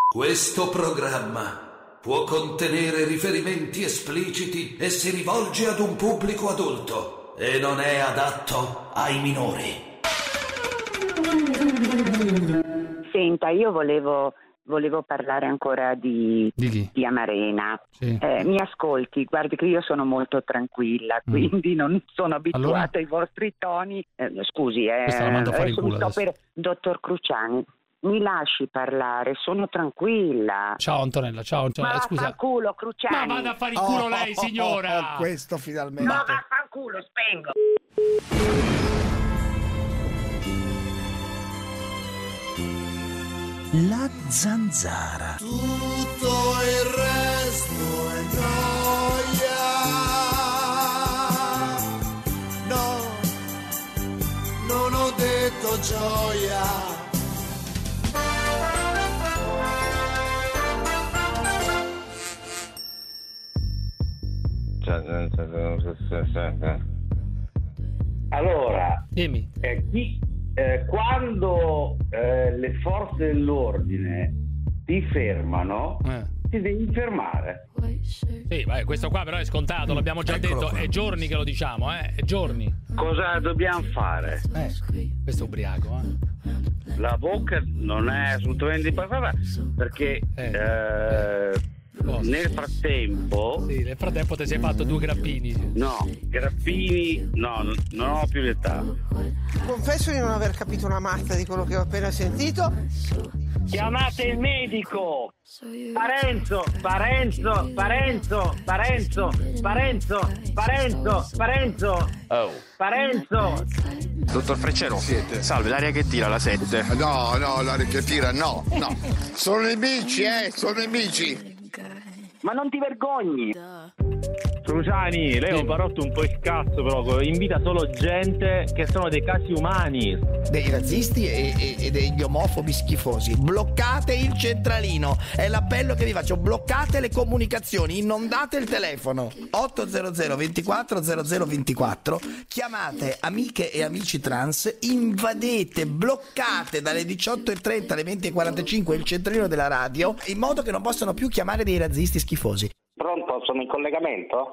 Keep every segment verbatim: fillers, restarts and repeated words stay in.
Questo programma può contenere riferimenti espliciti e si rivolge ad un pubblico adulto e non è adatto ai minori. Senta, io volevo, volevo parlare ancora di, di, di Amarena. Sì. Eh, mi ascolti, guardi che io sono molto tranquilla, mm. quindi non sono abituata allora? ai vostri toni. Eh, scusi, eh, Questa la mando a fare in culo sto per... Dottor Cruciani, mi lasci parlare, sono tranquilla. Ciao Antonella, ciao Antonella. Ma scusa. vaffanculo, Cruciani. Ma vada a fare il culo oh, lei, oh, signora. Oh, oh, questo finalmente. Ma vaffanculo, spengo. La zanzara. Tutto il resto è noia. No, non ho detto gioia. Allora, dimmi. Eh, chi, eh, quando eh, le forze dell'ordine ti fermano, Eh. ti devi fermare. Sì, vai, questo qua però è scontato, l'abbiamo già Eccolo detto, qua. è giorni che lo diciamo, eh, è giorni. Cosa dobbiamo fare? Eh, questo è ubriaco, eh. La bocca non è assolutamente impassata perché Eh. eh, Cosa? nel frattempo Sì, nel frattempo ti sei fatto due grappini. no, grappini no, n- non ho più l'età. Confesso di non aver capito una mazza di quello che ho appena sentito. Chiamate il medico! Parenzo, Parenzo, Parenzo, Parenzo, Parenzo, Parenzo, Parenzo, Oh. Parenzo. Dottor Freccero, siete? Salve, l'aria che tira la sette. No, no, l'aria che tira, no, no. Sono nemici, eh, sono nemici. Ma non ti vergogni? Cruciani, lei è un barotto un po' scarso, però invita solo gente che sono dei casi umani. Dei razzisti e, e, e degli omofobi schifosi. Bloccate il centralino. È l'appello che vi faccio. Bloccate le comunicazioni. Inondate il telefono. ottocento ventiquattro zero zero ventiquattro. Chiamate amiche e amici trans. Invadete, bloccate dalle diciotto e trenta alle venti e quarantacinque il centralino della radio, in modo che non possano più chiamare dei razzisti schifosi. Pronto, sono in collegamento?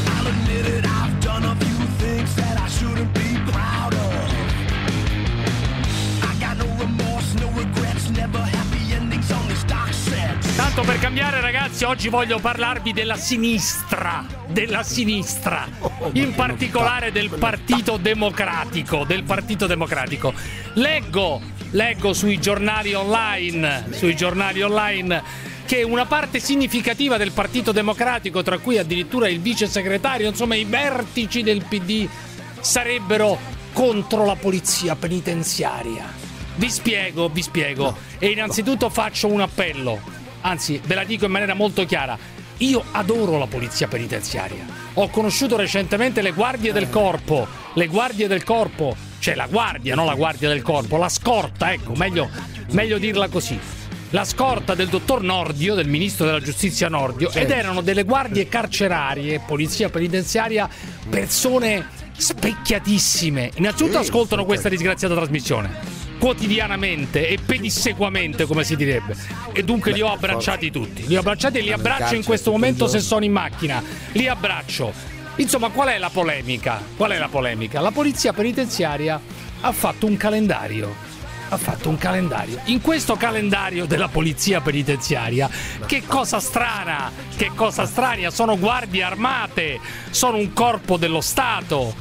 Tanto per cambiare, ragazzi, oggi voglio parlarvi della sinistra, della sinistra, in particolare del Partito Democratico, del Partito Democratico. Leggo, leggo sui giornali online, sui giornali online che una parte significativa del Partito Democratico, tra cui addirittura il vice segretario, insomma i vertici del P D, sarebbero contro la polizia penitenziaria. Vi spiego, vi spiego. E innanzitutto faccio un appello, anzi ve la dico in maniera molto chiara. Io adoro la polizia penitenziaria. Ho conosciuto recentemente le guardie del corpo, le guardie del corpo, cioè la guardia, non la guardia del corpo, la scorta, ecco, meglio, meglio dirla così. La scorta del dottor Nordio, del ministro della giustizia Nordio, ed erano delle guardie carcerarie, polizia penitenziaria, persone specchiatissime. Innanzitutto ascoltano questa disgraziata trasmissione quotidianamente e pedissequamente, come si direbbe, e dunque li ho abbracciati tutti, li ho abbracciati e li abbraccio in questo momento se sono in macchina, li abbraccio. Insomma, qual è la polemica? Qual è la polemica? La polizia penitenziaria ha fatto un calendario. Ha fatto un calendario. In questo calendario della polizia penitenziaria, che cosa strana, che cosa strana, sono guardie armate, sono un corpo dello Stato.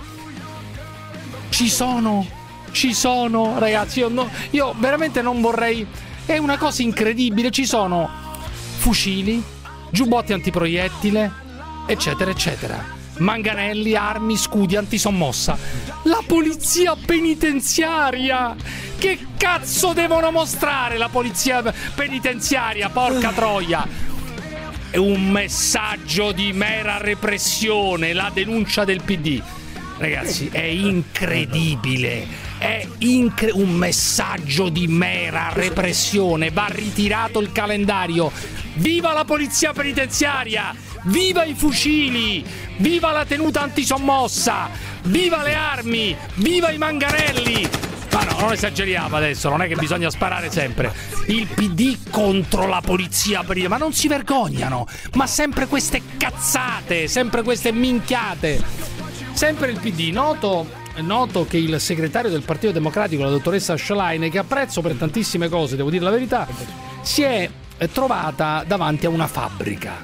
Ci sono, ci sono, ragazzi, io, no, io veramente non vorrei, è una cosa incredibile, ci sono fucili, giubbotti antiproiettile, eccetera, eccetera. Manganelli, armi, scudi, antisommossa. La polizia penitenziaria! Che cazzo devono mostrare la polizia penitenziaria, porca troia? È un messaggio di mera repressione, la denuncia del P D. Ragazzi, è incredibile. È incre- un messaggio di mera repressione. Va ritirato il calendario. Viva la polizia penitenziaria! Viva i fucili! Viva la tenuta antisommossa! Viva le armi! Viva i manganelli! Ma no, non esageriamo adesso, non è che bisogna sparare sempre. Il P D contro la polizia, ma non si vergognano. Ma sempre queste cazzate, sempre queste minchiate. Sempre il P D, noto, noto che il segretario del Partito Democratico, la dottoressa Schlein, che apprezzo per tantissime cose, devo dire la verità, si è trovata davanti a una fabbrica.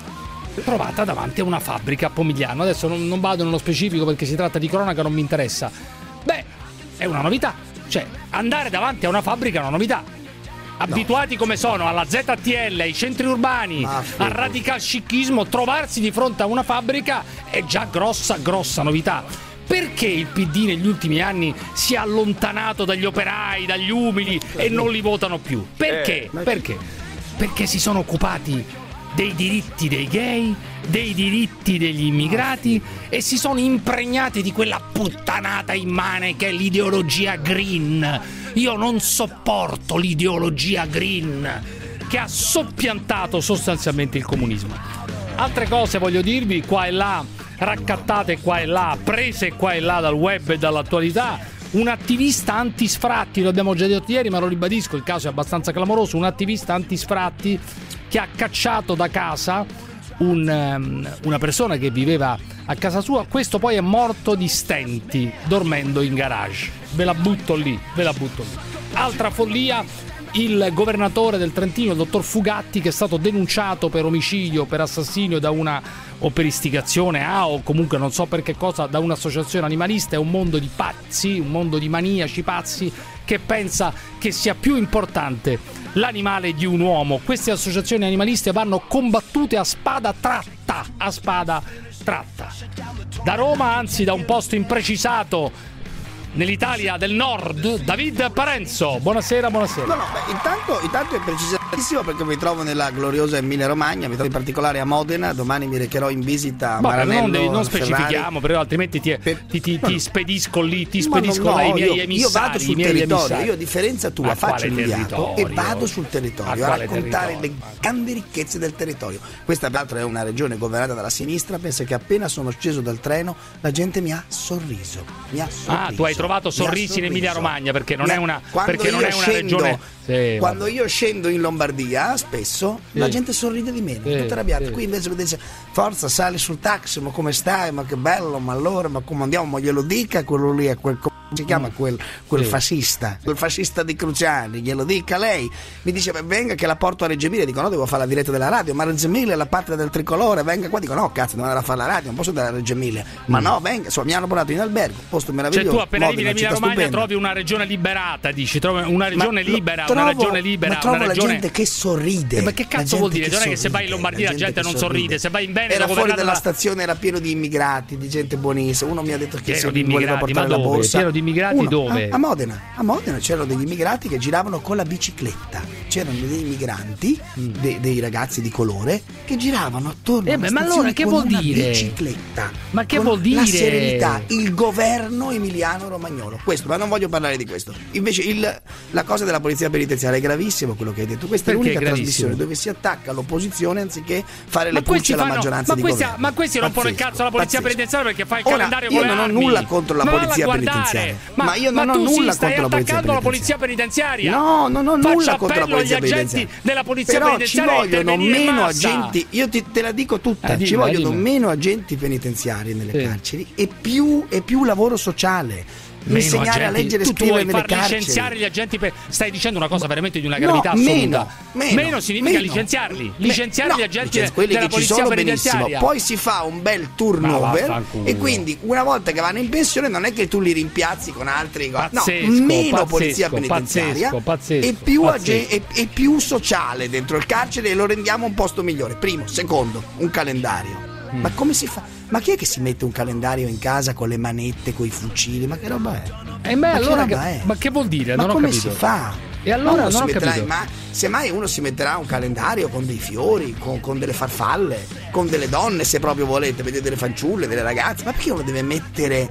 Trovata davanti a una fabbrica a Pomigliano. Adesso non, non vado nello specifico perché si tratta di cronaca, non mi interessa. Beh, è una novità. Cioè, andare davanti a una fabbrica è una novità. Abituati come sono alla Z T L, ai centri urbani, al radical scichismo, trovarsi di fronte a una fabbrica è già grossa, grossa novità. Perché il P D negli ultimi anni si è allontanato dagli operai, dagli umili e non li votano più? Perché? Perché? Perché si sono occupati dei diritti dei gay, dei diritti degli immigrati e si sono impregnati di quella puttanata immane che è l'ideologia green. Io non sopporto l'ideologia green che ha soppiantato sostanzialmente il comunismo. Altre cose voglio dirvi qua e là, raccattate qua e là, prese qua e là dal web e dall'attualità. Un attivista antisfratti, lo abbiamo già detto ieri ma lo ribadisco, il caso è abbastanza clamoroso, un attivista antisfratti che ha cacciato da casa un, um, una persona che viveva a casa sua. Questo poi è morto di stenti dormendo in garage. Ve la butto lì, ve la butto lì. Altra follia, il governatore del Trentino, il dottor Fugatti, che è stato denunciato per omicidio, per assassinio da una o per istigazione a o comunque non so per che cosa da un'associazione animalista. È un mondo di pazzi, un mondo di maniaci pazzi che pensa che sia più importante l'animale di un uomo. Queste associazioni animaliste vanno combattute a spada tratta, a spada tratta. Da Roma, anzi da un posto imprecisato nell'Italia del Nord, David Parenzo. Buonasera, buonasera. No, no, beh, intanto, intanto è precisatissimo perché mi trovo nella gloriosa Emilia Romagna, mi trovo in particolare a Modena, domani mi recherò in visita a Vabbè, Maranello. Non, devi, non Ferrari. specifichiamo, però altrimenti ti, per, ti, ti, no, ti spedisco lì, ti ma spedisco no, no, là i miei io, emissari. Io vado sul territorio, emissari. io a differenza tua a faccio l'inviato e vado sul territorio a, a raccontare territorio? le grandi ricchezze del territorio. Questa peraltro è una regione governata dalla sinistra, pensa che appena sono sceso dal treno la gente mi ha sorriso. Mi ha sorriso. Ah, tu hai trovato sorrisi in Emilia Romagna perché non è una, perché non è una scendo, regione. Sì, quando io scendo in Lombardia spesso sì. la gente sorride di meno, sì, tutta arrabbiata. Sì. Qui invece mi dice forza, sali sul taxi, ma come stai, ma che bello, ma allora, ma come andiamo, ma glielo dica quello lì, a quel co- si chiama quel, quel sì. fascista, quel fascista di Cruciani, glielo dica lei. Mi dice beh, venga che la porto a Reggio Emilia. Dico no, devo fare la diretta della radio, ma Reggio Emilia è la patria del tricolore, venga qua. Dico no, cazzo, devo andare a fare la radio, non posso andare a Reggio Emilia. Ma no, venga, so, mi hanno portato in albergo, posto meraviglioso. Cioè tu appena Modena, arrivi in Emilia Romagna trovi una regione liberata, dici, trovi una regione ma libera, trovo, una regione libera, ma trovo una regione... la gente che sorride. Eh, ma che cazzo vuol dire? Non è che se vai in Lombardia la gente, la gente non sorride, se vai in Veneto era fuori dalla la... stazione, era pieno di immigrati, di gente buonissima. Uno mi ha detto che pieno se di voleva portare la borsa. Pieno di immigrati Uno, dove? A, a Modena. A Modena c'erano degli immigrati che giravano con la bicicletta. C'erano dei migranti, mm. de, dei ragazzi di colore che giravano attorno eh alla beh, stazione ma allora che con vuol una dire? bicicletta. Ma che con vuol dire? La serenità, il governo emiliano romagnolo. Questo, ma non voglio parlare di questo. Invece il, la cosa della polizia penitenziaria è gravissimo quello che hai detto. Questa Perché è l'unica trasmissione dove si attacca l'opposizione anziché fare ma le pulce alla fanno, maggioranza ma di questi, governo. Ma questi rompono il cazzo alla polizia pazzesco. penitenziaria perché fa il Ora, calendario io con le non ho armi. nulla contro la Ma polizia guardare, penitenziaria. Ma, ma io non ma ho tu nulla sì, stai contro la polizia attaccando la penitenziaria. polizia penitenziaria. No, non ho Faccio nulla contro la polizia agli agenti penitenziaria. della polizia Però penitenziaria ci vogliono meno massa. agenti, io ti, te la dico tutta, eh, dimmi, ci vogliono dimmi. meno agenti penitenziari nelle sì. carceri e più, e più lavoro sociale. Insegnare agenti. a leggere e tu, tu scrivere vuoi nelle far carceri. licenziare gli agenti per... stai dicendo una cosa veramente di una No, gravità assoluta. meno, meno, meno significa meno. licenziarli licenziare no, gli agenti licenzi- quelli della che ci polizia sono penitenziaria. benissimo. Poi si fa un bel turnover e quindi una volta che vanno in pensione non è che tu li rimpiazzi con altri, pazzesco, no, meno pazzesco, polizia penitenziaria pazzesco, pazzesco, e, più pazzesco. ag- e, e più sociale dentro il carcere e lo rendiamo un posto migliore. Primo, secondo, un calendario. Mm. Ma come si fa? Ma chi è che si mette un calendario in casa con le manette, con i fucili? Ma che roba è? E ma, allora che che, è? ma che vuol dire? Ma non come ho capito. si fa? E allora ma non ho metterà, capito. Ma semmai uno si metterà un calendario con dei fiori, con, con delle farfalle, con delle donne se proprio volete, vedete delle fanciulle, delle ragazze. Ma perché uno deve mettere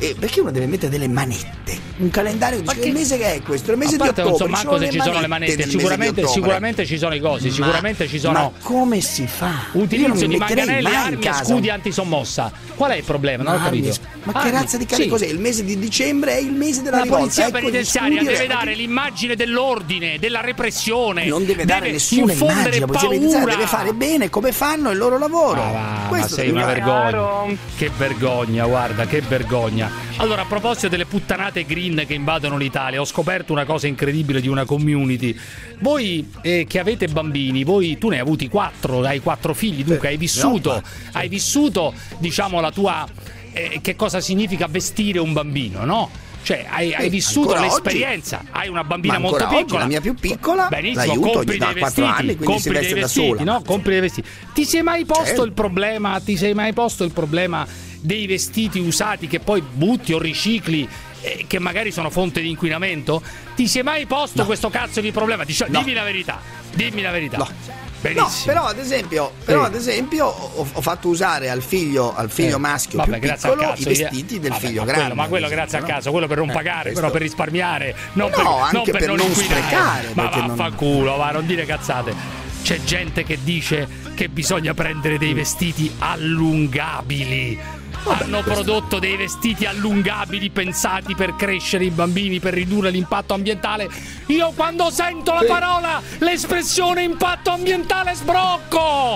e perché uno deve mettere delle manette? Un calendario dice che il mese che è questo, il mese a di parte ottobre. non so manco se ci sono le manette, sicuramente, sicuramente ci sono i cosi, ma, sicuramente ci sono. Ma come si fa? Utilizzo di manganelli, armi e scudi antisommossa. Qual è il problema? Non ho capito. Ma che razza di cane, sì. Cos'è? Il mese di dicembre è il mese della la rivolta. polizia ecco, penitenziaria deve dare l'immagine dell'ordine, della repressione. Non deve dare deve nessuna immagine, la polizia penitenziaria deve fare bene come fanno il loro lavoro. Ah, ma sei una vergogna. Che vergogna, guarda, che vergogna. Allora, a proposito delle puttanate green che invadono l'Italia, ho scoperto una cosa incredibile di una community. Voi eh, che avete bambini, voi tu ne hai avuti quattro, hai quattro figli, dunque hai vissuto, no, hai vissuto, diciamo, la tua eh, che cosa significa vestire un bambino, no? Cioè hai, hai vissuto l'esperienza, oggi, hai una bambina molto piccola, oggi, la mia più piccola, benissimo, l'aiuto, compri dei vestiti, anni, compri dei vestiti, no? Compri dei vestiti. Ti sei mai posto certo. il problema, ti sei mai posto il problema dei vestiti usati che poi butti o ricicli, eh, che magari sono fonte di inquinamento? Ti sei mai posto no. questo cazzo di problema? Dici, no. Dimmi la verità, dimmi la verità. No. Benissimo. No, però ad esempio, però, ad esempio ho, ho fatto usare al figlio, al figlio eh. maschio vabbè, più piccolo cazzo, i vestiti del vabbè, figlio ma grande. Quello, ma quello grazie no? a caso, quello per non eh, pagare, questo... però per risparmiare, non no, per, anche non per, per non, non inquinare. sprecare. Ma non... vaffanculo, va, non dire cazzate. C'è gente che dice che bisogna prendere dei vestiti allungabili. Vabbè, hanno questo... prodotto dei vestiti allungabili pensati per crescere i bambini, per ridurre l'impatto ambientale. Io quando sento la parola, l'espressione impatto ambientale sbrocco.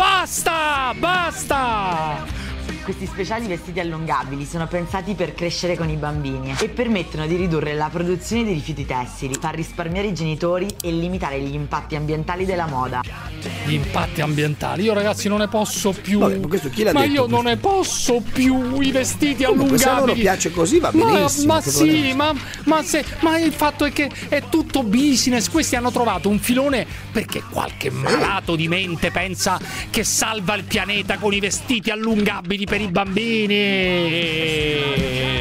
Basta, basta. Questi speciali vestiti allungabili sono pensati per crescere con i bambini e permettono di ridurre la produzione di rifiuti tessili, far risparmiare i genitori e limitare gli impatti ambientali della moda. Gli impatti ambientali? Io ragazzi non ne posso più. Vabbè, ma questo chi l'ha ma detto io questo? non ne posso più i vestiti Comunque, allungabili. se a loro piace così va benissimo. Ma, ma sì, ma, ma, se, ma il fatto è che è tutto business. Questi hanno trovato un filone perché qualche malato di mente pensa che salva il pianeta con i vestiti allungabili per i bambini.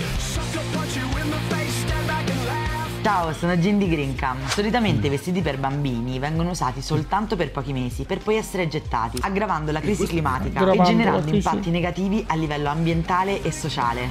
Ciao, sono Gindy Greencam. Solitamente i vestiti per bambini vengono usati soltanto per pochi mesi per poi essere gettati, aggravando la crisi climatica aggravando e generando crisi. impatti negativi a livello ambientale e sociale.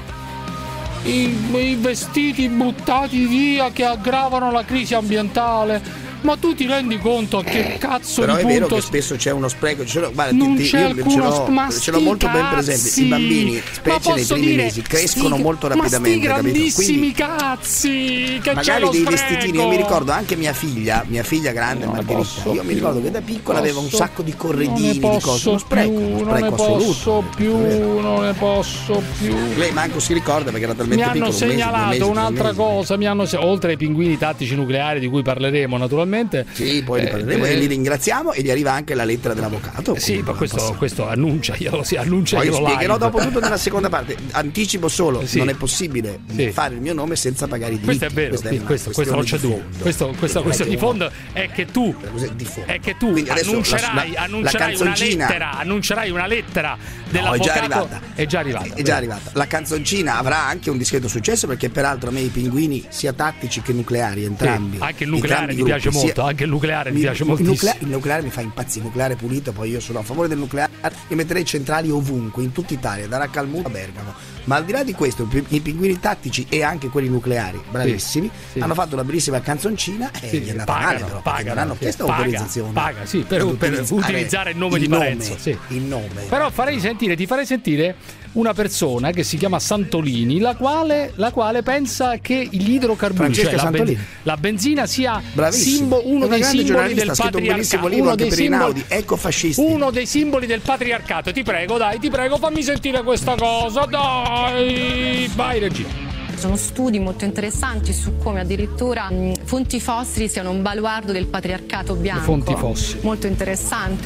I, I vestiti buttati via che aggravano la crisi ambientale. Ma tu ti rendi conto a che cazzo però di è punto vero che spesso c'è uno spreco, ce l'ho, guarda, non ti, c'è io alcuno, ce l'ho, ma ce l'ho molto ben presente. I bambini, specie nei primi dire, mesi, crescono sti, molto rapidamente, ma sti grandissimi capito? cazzi che magari c'è lo dei spreco. vestitini, io mi ricordo anche mia figlia, mia figlia grande Margherita, io mi ricordo che da piccola posso, aveva un sacco di corredini, non ne di cose, uno spreco, più, uno non spreco ne assoluto. posso più, non ne posso più. Lei manco si ricorda perché era talmente mi piccolo. hanno segnalato mesi, mesi, un'altra mesi. cosa, mi hanno oltre ai pinguini tattici nucleari di cui parleremo naturalmente. Sì, poi ne parleremo. E li ringraziamo e gli arriva anche la lettera dell'avvocato. Sì, ma questo, questo annuncia, io si annuncia poi io spiegherò live. dopo tutto nella seconda parte. Anticipo solo, sì. non è possibile sì. fare il mio nome senza pagare i diritti. Questo è vero, questa sì, è questo, questo non c'è dubbio. Questo, questa questione di fondo è che tu è che tu annuncerai, la, annuncerai la una lettera, annuncerai una lettera dell'avvocato. No, è già arrivata. È già arrivata. È già arrivata. La canzoncina avrà anche un discreto successo perché peraltro a me i pinguini sia tattici che nucleari entrambi. Sì, anche il nucleare mi gruppi, piace molto, sia, anche il nucleare mi, mi piace il moltissimo. Nucleare, il nucleare mi fa impazzire, il nucleare pulito, poi io sono a favore del nucleare e metterei centrali ovunque, in tutta Italia, da Raccalmuto a Bergamo. Ma al di là di questo, i pinguini tattici e anche quelli nucleari, bravissimi, sì, sì. hanno fatto una bellissima canzoncina e sì, gli è andata pagano, male, però, pagano, non hanno sì, chiesto paga, autorizzazione. Paga, sì, per, per, per utilizzare il nome il di nome, Parenzo. Sì. Il nome. Però farei sentire, ti farei sentire una persona che si chiama Santolini, la quale, la quale pensa che gli idrocarburi, cioè la, ben, la benzina, sia simbo, uno dei simboli del patriarcato. Uno dei, simboli, uno dei simboli del patriarcato. Ti prego, dai, ti prego, fammi sentire questa cosa, dai. Vai regia. Sono studi molto interessanti su come addirittura mh, fonti fossili siano un baluardo del patriarcato bianco. Le fonti fossili. Molto interessante.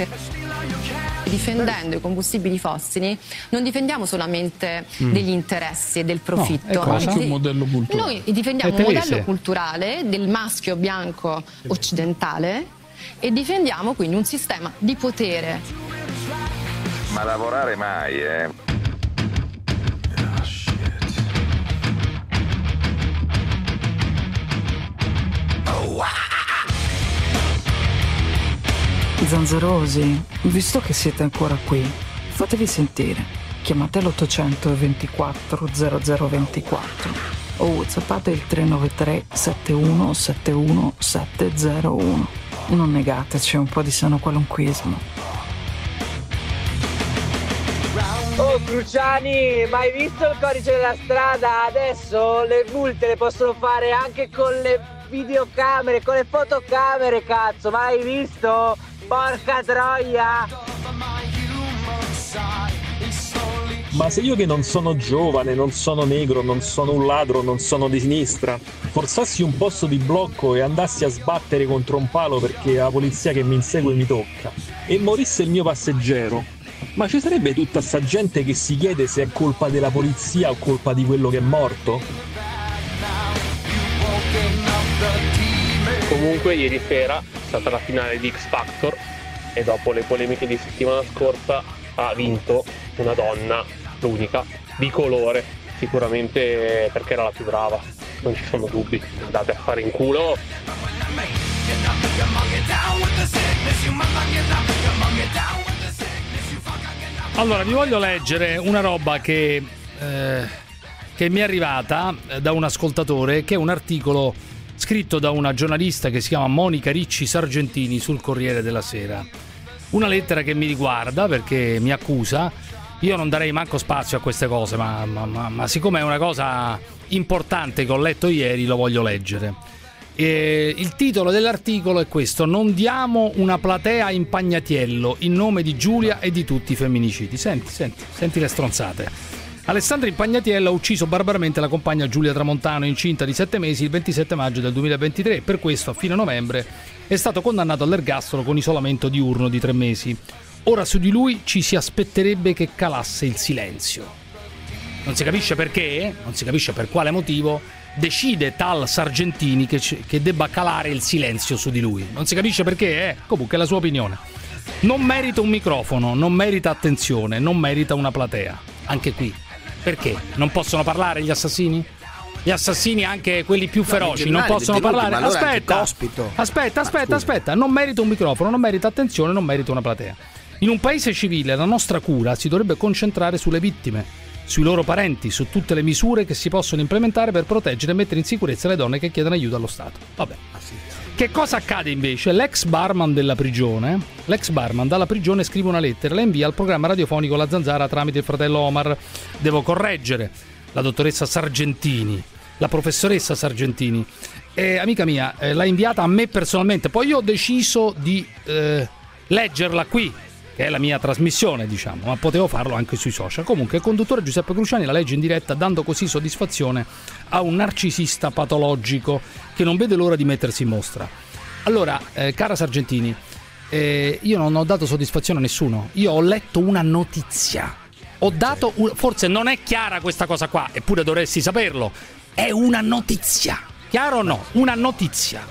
Difendendo i combustibili fossili non difendiamo solamente mm. degli interessi e del profitto. No, è un modello culturale. Noi difendiamo un modello culturale del maschio bianco occidentale e difendiamo quindi un sistema di potere. Ma lavorare mai, eh? Zanzarosi, visto che siete ancora qui, fatevi sentire. chiamate l'ottocento ventiquattro zero zero ventiquattro o whatsappate il tre nove tre sette uno sette uno sette zero uno. Non negateci un po' di sano qualunquismo. Oh Cruciani, ma hai visto il codice della strada? Adesso le multe le possono fare anche con le videocamere, con le fotocamere, cazzo, ma hai visto? Porca troia! Ma se io che non sono giovane, non sono negro, non sono un ladro, non sono di sinistra, forzassi un posto di blocco e andassi a sbattere contro un palo perché la polizia che mi insegue mi tocca e morisse il mio passeggero, ma ci sarebbe tutta sta gente che si chiede se è colpa della polizia o colpa di quello che è morto? Comunque ieri sera è stata la finale di X Factor e dopo le polemiche di settimana scorsa ha vinto una donna, l'unica, di colore, sicuramente perché era la più brava, non ci sono dubbi. Andate a fare in culo. Allora vi voglio leggere una roba che, eh, che mi è arrivata da un ascoltatore, che è un articolo scritto da una giornalista che si chiama Monica Ricci Sargentini sul Corriere della Sera. Una lettera che mi riguarda perché mi accusa. Io non darei manco spazio a queste cose, ma, ma, ma, ma siccome è una cosa importante che ho letto ieri, lo voglio leggere. E il titolo dell'articolo è questo: non diamo una platea in Pagnatiello in nome di Giulia e di tutti i femminicidi. Senti, senti, senti le stronzate. Alessandro Impagnatiello ha ucciso barbaramente la compagna Giulia Tramontano, incinta di sette mesi, il ventisette maggio del duemilaventitré. Per questo, a fine novembre, è stato condannato all'ergastolo con isolamento diurno di tre mesi. Ora su di lui ci si aspetterebbe che calasse il silenzio. Non si capisce perché, non si capisce per quale motivo decide tal Sargentini che, c- che debba calare il silenzio su di lui. Non si capisce perché, eh? Comunque è la sua opinione. Non merita un microfono, non merita attenzione, non merita una platea. Anche qui. Perché? Non possono parlare gli assassini? Gli assassini, anche quelli più feroci, non possono parlare? Aspetta, aspetta, aspetta, aspetta. Non merita un microfono, non merita attenzione, non merita una platea. In un paese civile la nostra cura si dovrebbe concentrare sulle vittime, sui loro parenti, su tutte le misure che si possono implementare per proteggere e mettere in sicurezza le donne che chiedono aiuto allo Stato. Vabbè. Che cosa accade invece? L'ex barman della prigione, l'ex barman dalla prigione scrive una lettera, la invia al programma radiofonico La Zanzara tramite il fratello Omar. Devo correggere la dottoressa Sargentini, la professoressa Sargentini. Eh, amica mia, eh, l'ha inviata a me personalmente, poi io ho deciso di eh, leggerla qui, che è la mia trasmissione, diciamo, ma potevo farlo anche sui social. Comunque il conduttore Giuseppe Cruciani la legge in diretta, dando così soddisfazione a un narcisista patologico che non vede l'ora di mettersi in mostra. Allora, eh, cara Sargentini, eh, io non ho dato soddisfazione a nessuno. Io ho letto una notizia. Ho dato un... forse non è chiara questa cosa qua, eppure dovresti saperlo. È una notizia. Chiaro o no? Una notizia.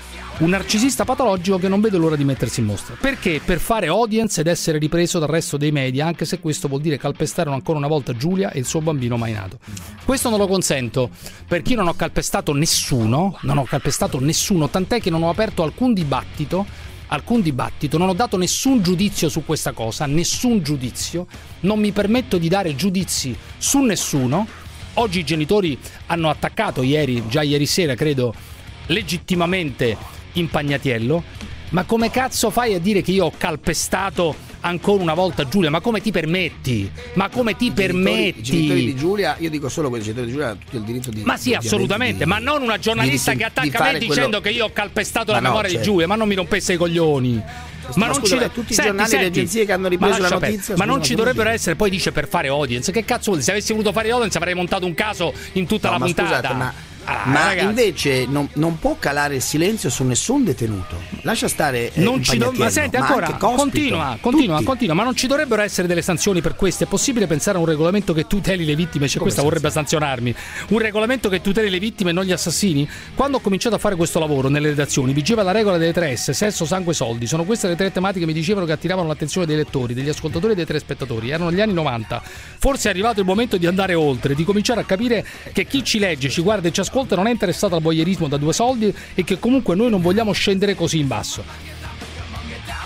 Un narcisista patologico che non vede l'ora di mettersi in mostra. Perché? Per fare audience ed essere ripreso dal resto dei media, anche se questo vuol dire calpestare ancora una volta Giulia e il suo bambino mai nato. Questo non lo consento, perché io non ho calpestato nessuno, non ho calpestato nessuno, tant'è che non ho aperto alcun dibattito, alcun dibattito, non ho dato nessun giudizio su questa cosa, nessun giudizio, non mi permetto di dare giudizi su nessuno. Oggi i genitori hanno attaccato ieri, già ieri sera credo, legittimamente Impagnatiello, ma come cazzo fai a dire che io ho calpestato ancora una volta Giulia? Ma come ti permetti? Ma come ti I permetti? Genitori, I genitori di Giulia, io dico solo che i genitori di Giulia hanno tutto il diritto di... Ma sì, assolutamente, di, ma non una giornalista di, che attacca me dicendo quello... che io ho calpestato ma la memoria no, certo. di Giulia, ma non mi rompesse i coglioni. Ma, ma non scusa, ci tutti senti, i giornali e le agenzie che hanno ripreso la notizia, ma non ci dovrebbero essere, poi dice per fare audience. Che cazzo vuol dire? Se avessi voluto fare audience avrei montato un caso in tutta no, la ma puntata. Scusate, ma Ah, ma ragazzi. invece non, non può calare il silenzio su nessun detenuto. Lascia stare eh, non ci do- ma senti ma ancora continua continua tutti. continua ma non ci dovrebbero essere delle sanzioni per questo? È possibile pensare a un regolamento che tuteli le vittime? C'è cioè, questa vorrebbe sanzionarmi. Un regolamento che tuteli le vittime e non gli assassini? Quando ho cominciato a fare questo lavoro nelle redazioni vigeva la regola delle tre S: sesso, sangue, soldi. Sono queste le tre tematiche che mi dicevano che attiravano l'attenzione dei lettori, degli ascoltatori e dei telespettatori. Erano gli anni novanta. Forse è arrivato il momento di andare oltre, di cominciare a capire che chi ci legge, ci guarda e ci ascolta non è interessato al voyeurismo da due soldi e che comunque noi non vogliamo scendere così in basso.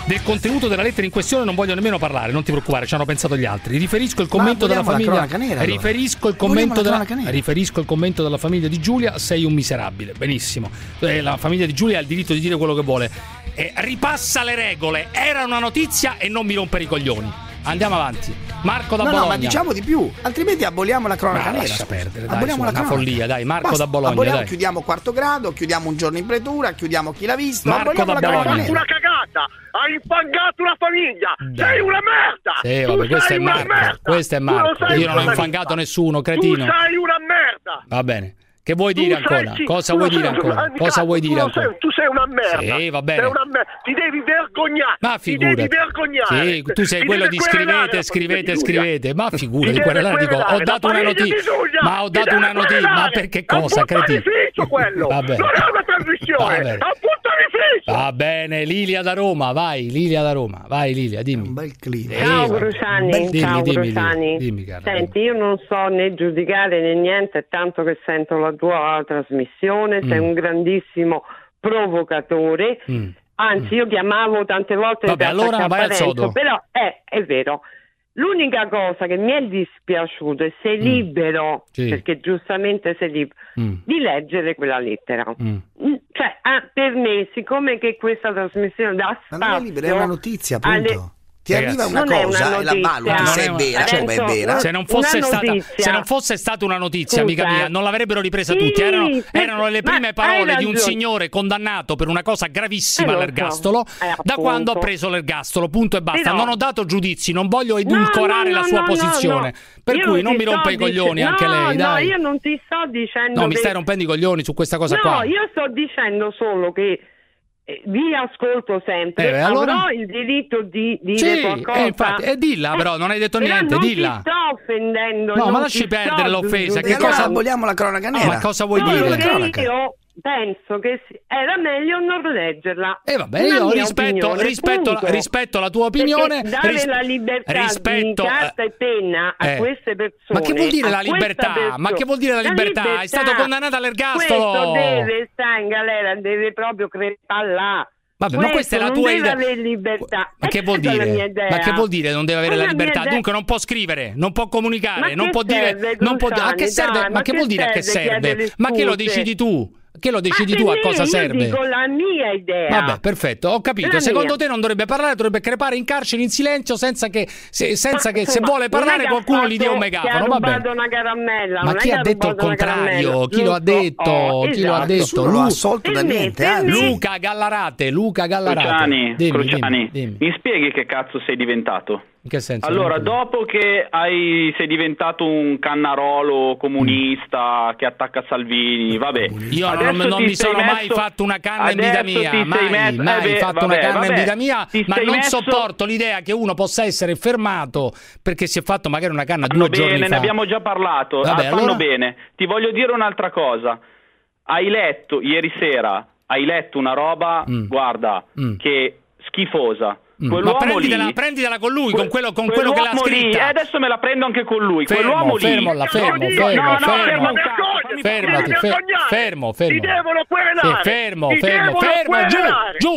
Del contenuto della lettera in questione non voglio nemmeno parlare, non ti preoccupare, ci hanno pensato gli altri. Riferisco il commento della famiglia. Nera, riferisco il commento della riferisco il commento della famiglia di Giulia, sei un miserabile. Benissimo. La famiglia di Giulia ha il diritto di dire quello che vuole. Eh, ripassa le regole, era una notizia e non mi rompere i coglioni. Andiamo avanti. Marco da no, Bologna. No, ma diciamo di più, altrimenti aboliamo la cronaca ma nera. Lascia perdere, dai, aboliamo su, la una cronaca. follia, dai. Marco Basta, da Bologna, aboliamo, dai. Chiudiamo quarto grado, chiudiamo un giorno in pretura, chiudiamo chi l'ha visto. Marco da Bologna. Hai fatto una cagata, hai infangato una famiglia. Dai. Sei una merda. Sì, vabbè, tu questo sei è una Marco. merda. Questo è Marco. Io non ho infangato nessuno, cretino. Tu sei una merda. Va bene. Che vuoi dire Tu sei- ancora? sì, Cosa tu vuoi non dire sei- ancora? tu- Cosa vuoi tu dire non ancora? sei- tu sei una merda. Sì, va bene. Sei una merda. Ti devi vergognare. Ma Ti devi figurati. vergognare. Sì, tu sei Ti quello deve di querelare scrivete, la famiglia scrivete, di Giulia. scrivete. Ma Ti figurati, deve querelare, dico, ho querelare, dato la una famiglia di notizia. Giulia. Ma ho Ti dato deve una notizia. Ma querelare. perché È un cosa, punto di cretino? ufficio quello. Va bene. Non è una trasmissione. Va È bene. un punto di ufficio. Va bene, Lilia da Roma, vai, Lilia da Roma. Vai Lilia, dimmi. Un bel clima. Ciao Cruciani, dimmi, ciao dimmi, Cruciani. dimmi, cara. Senti, io non so né giudicare né niente, tanto che sento la tua trasmissione, sei Mm. un grandissimo provocatore. Mm. Anzi, io chiamavo tante volte Vabbè, per allora attaccare vai al Parenzo, sodo. però è, è vero. L'unica cosa che mi è dispiaciuto è sei libero, Sì. perché giustamente sei libero, Mm. di leggere quella lettera. Mm. Mm, Cioè, ah, per me, siccome che questa trasmissione dà Ma non è spazio libera, è una notizia, alle- punto. Ti Ragazzi, arriva una non è cosa una e la valuti notizia. se è Non è vera, una- cioè è Penso- vera. Se non, fosse una stata, notizia. se non fosse stata una notizia, Scusa. amica mia, non l'avrebbe ripresa Sì, tutti. Erano, perché- erano le ma prime hai parole di un ragione. signore condannato per una cosa gravissima Eh, lo so. all'ergastolo. Eh, da appunto. quando ha preso l'ergastolo, punto e basta. Però- Non ho dato giudizi, non voglio edulcorare No, no, la sua no, posizione. no. Per Io cui non ti mi sto rompa i dic- coglioni no, anche lei, dai. No, io non ti sto dicendo No, mi che- stai rompendo i coglioni su questa cosa no, qua. io sto dicendo solo che eh, vi ascolto sempre, Eh, beh, allora? avrò il diritto di dire Sì, qualcosa. eh, infatti, eh, dilla, però, non hai detto però niente, non dilla. ti sto offendendo. No, non ma ti lasci sto perdere l'offesa, giudicando. che E allora cosa- aboliamo la cronaca nera. Ma cosa vuoi Solo dire? che io penso che si- era meglio non leggerla. E vabbè, Una io mia rispetto, opinione, rispetto, punto. rispetto la tua opinione. Perché dare ris- la libertà rispetto, di carta e penna a eh. queste persone. Ma che vuol dire a la questa libertà? perso- Ma che vuol dire la libertà? È stato condannato all'ergastolo. Questo deve stare in galera, deve proprio crepare là. Vabbè, ma questa è la non tua deve idea. avere libertà. Ma È che vuol questa la mia dire? idea. Ma che vuol dire non deve avere È la la mia libertà? idea. Dunque non può scrivere, non può comunicare, Ma non che può dire serve, non può Cruciani, a che serve? dai, ma, ma che che vuol dire a che serve serve? chiedere Ma che lo scuse? decidi tu? Che lo decidi Ma tu a per cosa me, serve? Io dico la mia idea. Vabbè, perfetto, ho capito. La Secondo mia. te non dovrebbe parlare, dovrebbe crepare in carcere in silenzio senza che se, senza Ma, che se insomma, vuole non è parlare che qualcuno ha gli dia un fatto- che megafono, ha va bene. rubato una caramella, Ma non è chi che ha detto il rubato una contrario? caramella. Chi lo ha Giusto? detto? Oh, Chi lo ha esatto. detto? Nessuno lo ha assolto da Per me, niente, per anzi. me- Luca Gallarate, Luca Gallarate. Cruciani, Dimmi, Cruciani, dimmi, dimmi. mi spieghi che cazzo sei diventato? In che senso? Allora, Non- dopo che hai, sei diventato un cannarolo comunista che attacca Salvini, vabbè. Io non, adesso non ti mi sei sono mai messo- fatto una canna in vita adesso mia, ti sei mai, messo- mai eh beh, fatto vabbè, una canna vabbè, in vita mia, ti ma sei non messo- sopporto l'idea che uno possa essere fermato perché si è fatto magari una canna Fanno due giorni bene, fa. ne abbiamo già parlato. Vabbè, Ah, fanno allora? bene. Ti voglio dire un'altra cosa. Hai letto ieri sera, hai letto una roba, Mm. guarda, Mm. che schifosa. Mm. Quell'uomo Ma prenditela, lì, prenditela con lui, con quello, con quell'uomo quello che l'ha lì, scritta. e adesso me la prendo anche con lui. Fermo, Quell'uomo lì. fermo là, fermo, No, no, fermo, no, fermo. fermo un cazzo, Fermati, fammi fe- vergognare. fermo, fermo. Ti devono querelare. Sì, fermo, Ti fermo, devono fermo, giù, querelare. giù.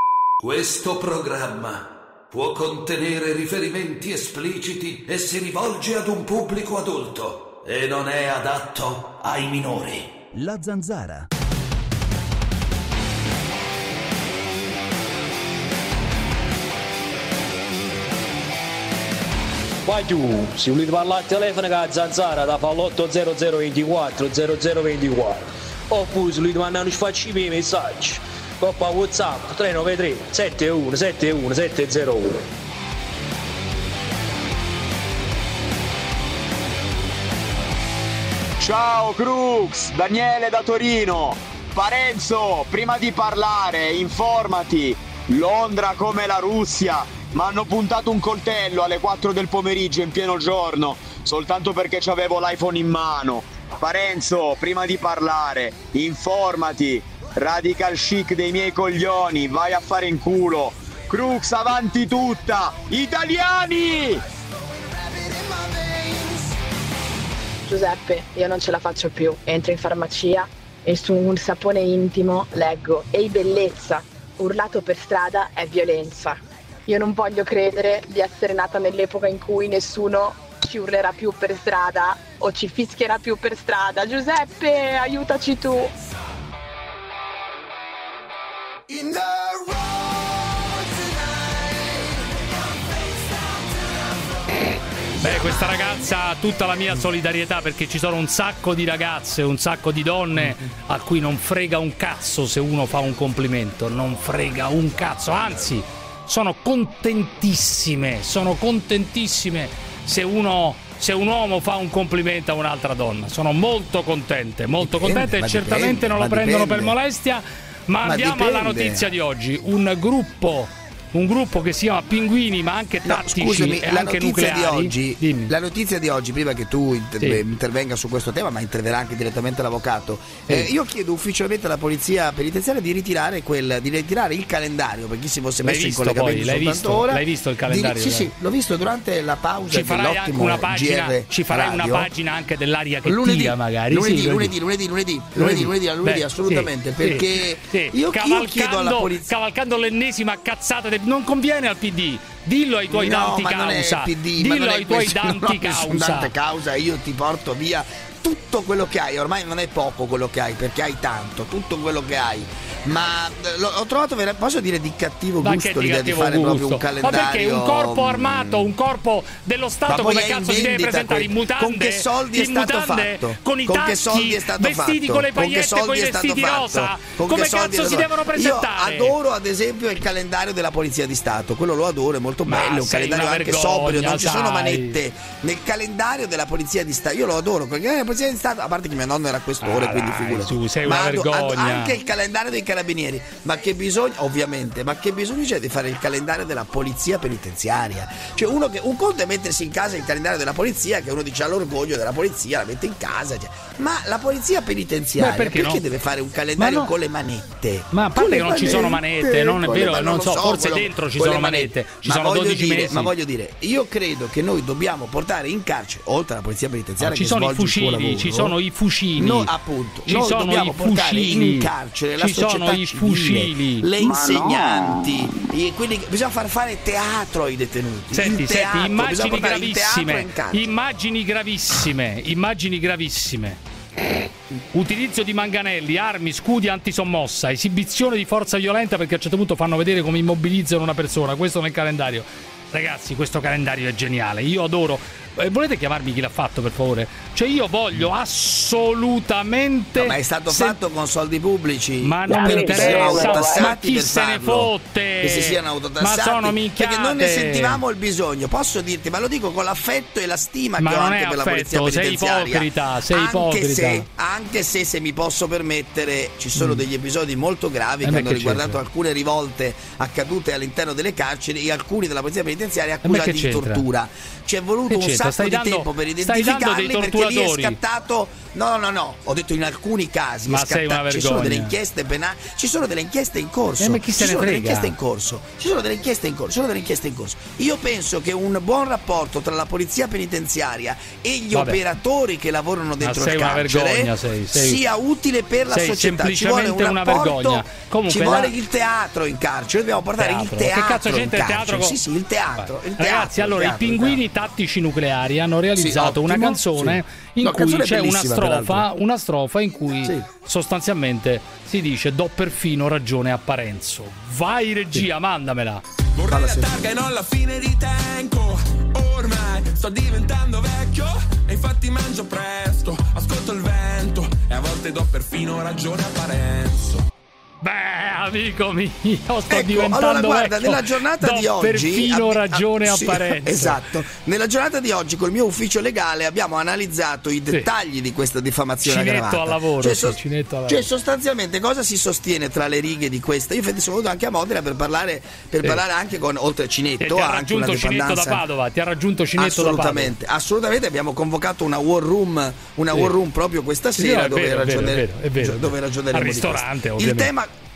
Questo programma può contenere riferimenti espliciti e si rivolge ad un pubblico adulto e non è adatto ai minori. La Zanzara. Vai tu, se volete parlare al telefono con la Zanzara da fa l'otto zero zero ventiquattro zero zero ventiquattro oppure se volete mandare un sfaccimi messaggi coppa WhatsApp tre nove tre sette uno sette uno sette zero uno. Ciao Crux, Daniele da Torino. Parenzo, prima di parlare, informati. Londra come la Russia. Mi hanno puntato un coltello alle quattro del pomeriggio in pieno giorno, soltanto perché c'avevo l'iPhone in mano. Parenzo, prima di parlare, informati. Radical chic dei miei coglioni, vai a fare in culo. Crux, avanti tutta! Italiani! Giuseppe, io non ce la faccio più. Entro in farmacia e su un sapone intimo leggo: ehi bellezza, urlato per strada è violenza. Io non voglio credere di essere nata nell'epoca in cui nessuno ci urlerà più per strada o ci fischierà più per strada. Giuseppe, aiutaci tu. Beh, questa ragazza ha tutta la mia solidarietà, perché ci sono un sacco di ragazze, un sacco di donne a cui non frega un cazzo se uno fa un complimento, non frega un cazzo, anzi sono contentissime, sono contentissime se uno se un uomo fa un complimento a un'altra donna, sono molto contente, molto Dipende, contente, e ma certamente dipende, non lo ma prendono dipende. per molestia, ma, Ma andiamo dipende. alla notizia di oggi. Un gruppo un gruppo che si chiama Pinguini, ma anche No, tattici scusami, e la anche notizia nucleari. di oggi, Dimmi. la notizia di oggi, prima che tu inter- Sì. intervenga su questo tema, ma interverrà anche direttamente l'avvocato, Sì. eh, io chiedo ufficialmente alla polizia penitenziaria di ritirare quel, di ritirare il calendario per chi si fosse L'hai messo in visto collegamento poi? L'hai soltanto visto? ora. L'hai visto il Di- calendario? sì, sì, l'ho visto durante la pausa Ci farai anche dell'ottimo una pagina, G R ci farai una Radio. pagina anche dell'aria che lunedì, tira, magari. lunedì, Sì, lunedì, lunedì, lunedì, lunedì, lunedì, lunedì, Beh, assolutamente, sì, perché sì, sì. Io, io Cavalcando- chiedo alla polizia. cavalcando l'ennesima cazzata de- non conviene al P D. Dillo ai tuoi No, danti ma non è causa. P D, ma Dillo non è ai tuoi questo, danti non ho nessun causa. dante causa, io ti porto via tutto quello che hai, ormai non è poco quello che hai, perché hai tanto, tutto quello che hai. Ma eh, l'ho- ho trovato vera- posso dire di cattivo Ma gusto che di l'idea di cattivo fare proprio gusto? un calendario. Ma perché un corpo armato, un corpo dello Ma Stato, poi come è cazzo in si deve vendita presentare? quel- In mutande? con che soldi è in stato mutande? fatto? Con i Con che tacchi, soldi è stato vestiti fatto? con le Con che pagliette, soldi con i è stato vestiti fatto? rosa? Con Come che soldi cazzo è si stato- devono presentare? Io adoro ad esempio il calendario della Polizia di Stato, quello lo adoro, è molto Ma bello, è un sei calendario una anche vergogna, sobrio, non ci sono sai. manette. Nel calendario della Polizia di Stato, io lo adoro, perché la Polizia di Stato, a parte che mio nonno era questore, Ah, quindi dai, figurati. su, sei Ma una ado- ado- vergogna. anche il calendario dei carabinieri, ma che bisogno, ovviamente, ma che bisogno c'è di fare il calendario della polizia penitenziaria? Cioè uno che un conto è mettersi in casa il calendario della polizia, che uno dice ha l'orgoglio della polizia, la mette in casa, cioè. Ma la polizia penitenziaria Beh, perché, perché no? deve fare un calendario Ma no. con le manette? Ma a Con parte le che non ci sono manette, non è con le vero, man- non lo so, forse quello- dentro ci con le sono manette, ci ma sono voglio dodici dire, mesi. Ma voglio dire, io credo che noi dobbiamo portare in carcere, oltre alla polizia penitenziaria, No, ci che sono i svolge il suo fucili, lavoro, ci sono i fucili. No, appunto, Ci noi sono dobbiamo i portare fucili. in carcere la Ci sono società i civile, fucili. le Ma insegnanti, i- quelli che- bisogna far fare teatro ai detenuti. Senti, il senti, teatro, bisogna immagini portare il teatro gravissime, in carcere. immagini gravissime, immagini gravissime. Utilizzo di manganelli, armi, scudi antisommossa, esibizione di forza violenta, perché a un certo punto fanno vedere come immobilizzano una persona, questo nel calendario. Ragazzi, questo calendario è geniale, io adoro. Eh, volete chiamarmi chi l'ha fatto, per favore? Cioè io voglio assolutamente. No, ma è stato se- fatto con soldi pubblici. Ma non mi Spero che siano interessa, autotassati ma chi per se ne farlo. fotte? Che si siano autotassati. Ma sono minchiate. Perché non ne sentivamo il bisogno, posso dirti, ma lo dico con l'affetto e la stima Ma che ho non anche è per la affetto, polizia sei penitenziaria. ipocrita, sei anche ipocrita. Se, anche se, se mi posso permettere, ci sono Mm. degli episodi molto gravi Eh, che beh, hanno che riguardato c'entra? alcune rivolte accadute all'interno delle carceri e alcuni della polizia penitenziaria beh, che accusati di c'entra? tortura. Ci è voluto Che un c'entra? sacco Stai di dando- tempo per stai dando dei identificarli, perché lì è torturatori. scattato. No, no, no, ho detto in alcuni casi Ma è sei una scattato. Ci sono delle vergogna. inchieste penali, ci sono delle inchieste in corso. Eh, ma chi se ci ne sono delle frega? inchieste in corso. Ci sono delle inchieste in corso, ci sono delle inchieste in corso. Io penso che un buon rapporto tra la polizia penitenziaria e gli Vabbè. operatori che lavorano dentro sei il una carcere vergogna, sei- sei- sia utile per la sei società. Ci vuole semplicemente un una rapporto, vergogna. Comunque, ci vuole la- il teatro in carcere. Dobbiamo portare Teatro. il teatro Che cazzo in c'entra il carcere. teatro con- Sì, sì, il teatro. Il teatro Ragazzi, il allora teatro, i il pinguini tattici nucleari hanno realizzato Sì, una ottimo, canzone sì. in No, cui canzone c'è una bellissima, strofa, peraltro. una strofa in cui Sì. sostanzialmente si dice do perfino ragione a Parenzo. Vai regia, mandamela. Vorrei la targa e non la fine di tempo. Ormai sto diventando vecchio e infatti mangio presto, ascolto il vento e a volte do perfino ragione a Parenzo. Beh, amico mio, sto Ecco, diventando allora guarda, vecchio. nella giornata Do di oggi perfino abbi- ragione ah, a sì, Parenzo. Esatto. Nella giornata di oggi col mio ufficio legale abbiamo analizzato i dettagli di questa diffamazione Cinetto aggravata. al lavoro, Cioè, sì, sos- cinetto al cioè, lavoro. sostanzialmente cosa si sostiene tra le righe di questa? Io infatti sono venuto anche a Modena per parlare per Sì. parlare anche con oltre a E Cinetto, ti ha anche una raggiunto Cinetto da dependenza. Padova, ti ha raggiunto Cinetto da Padova. Assolutamente, assolutamente abbiamo convocato una war room, una Sì. war room proprio questa Sì, sera no, è dove, vero, è vero, ragione- è vero, è vero. dove ragioneremo Al di questo. ristorante, Il ovviamente. tema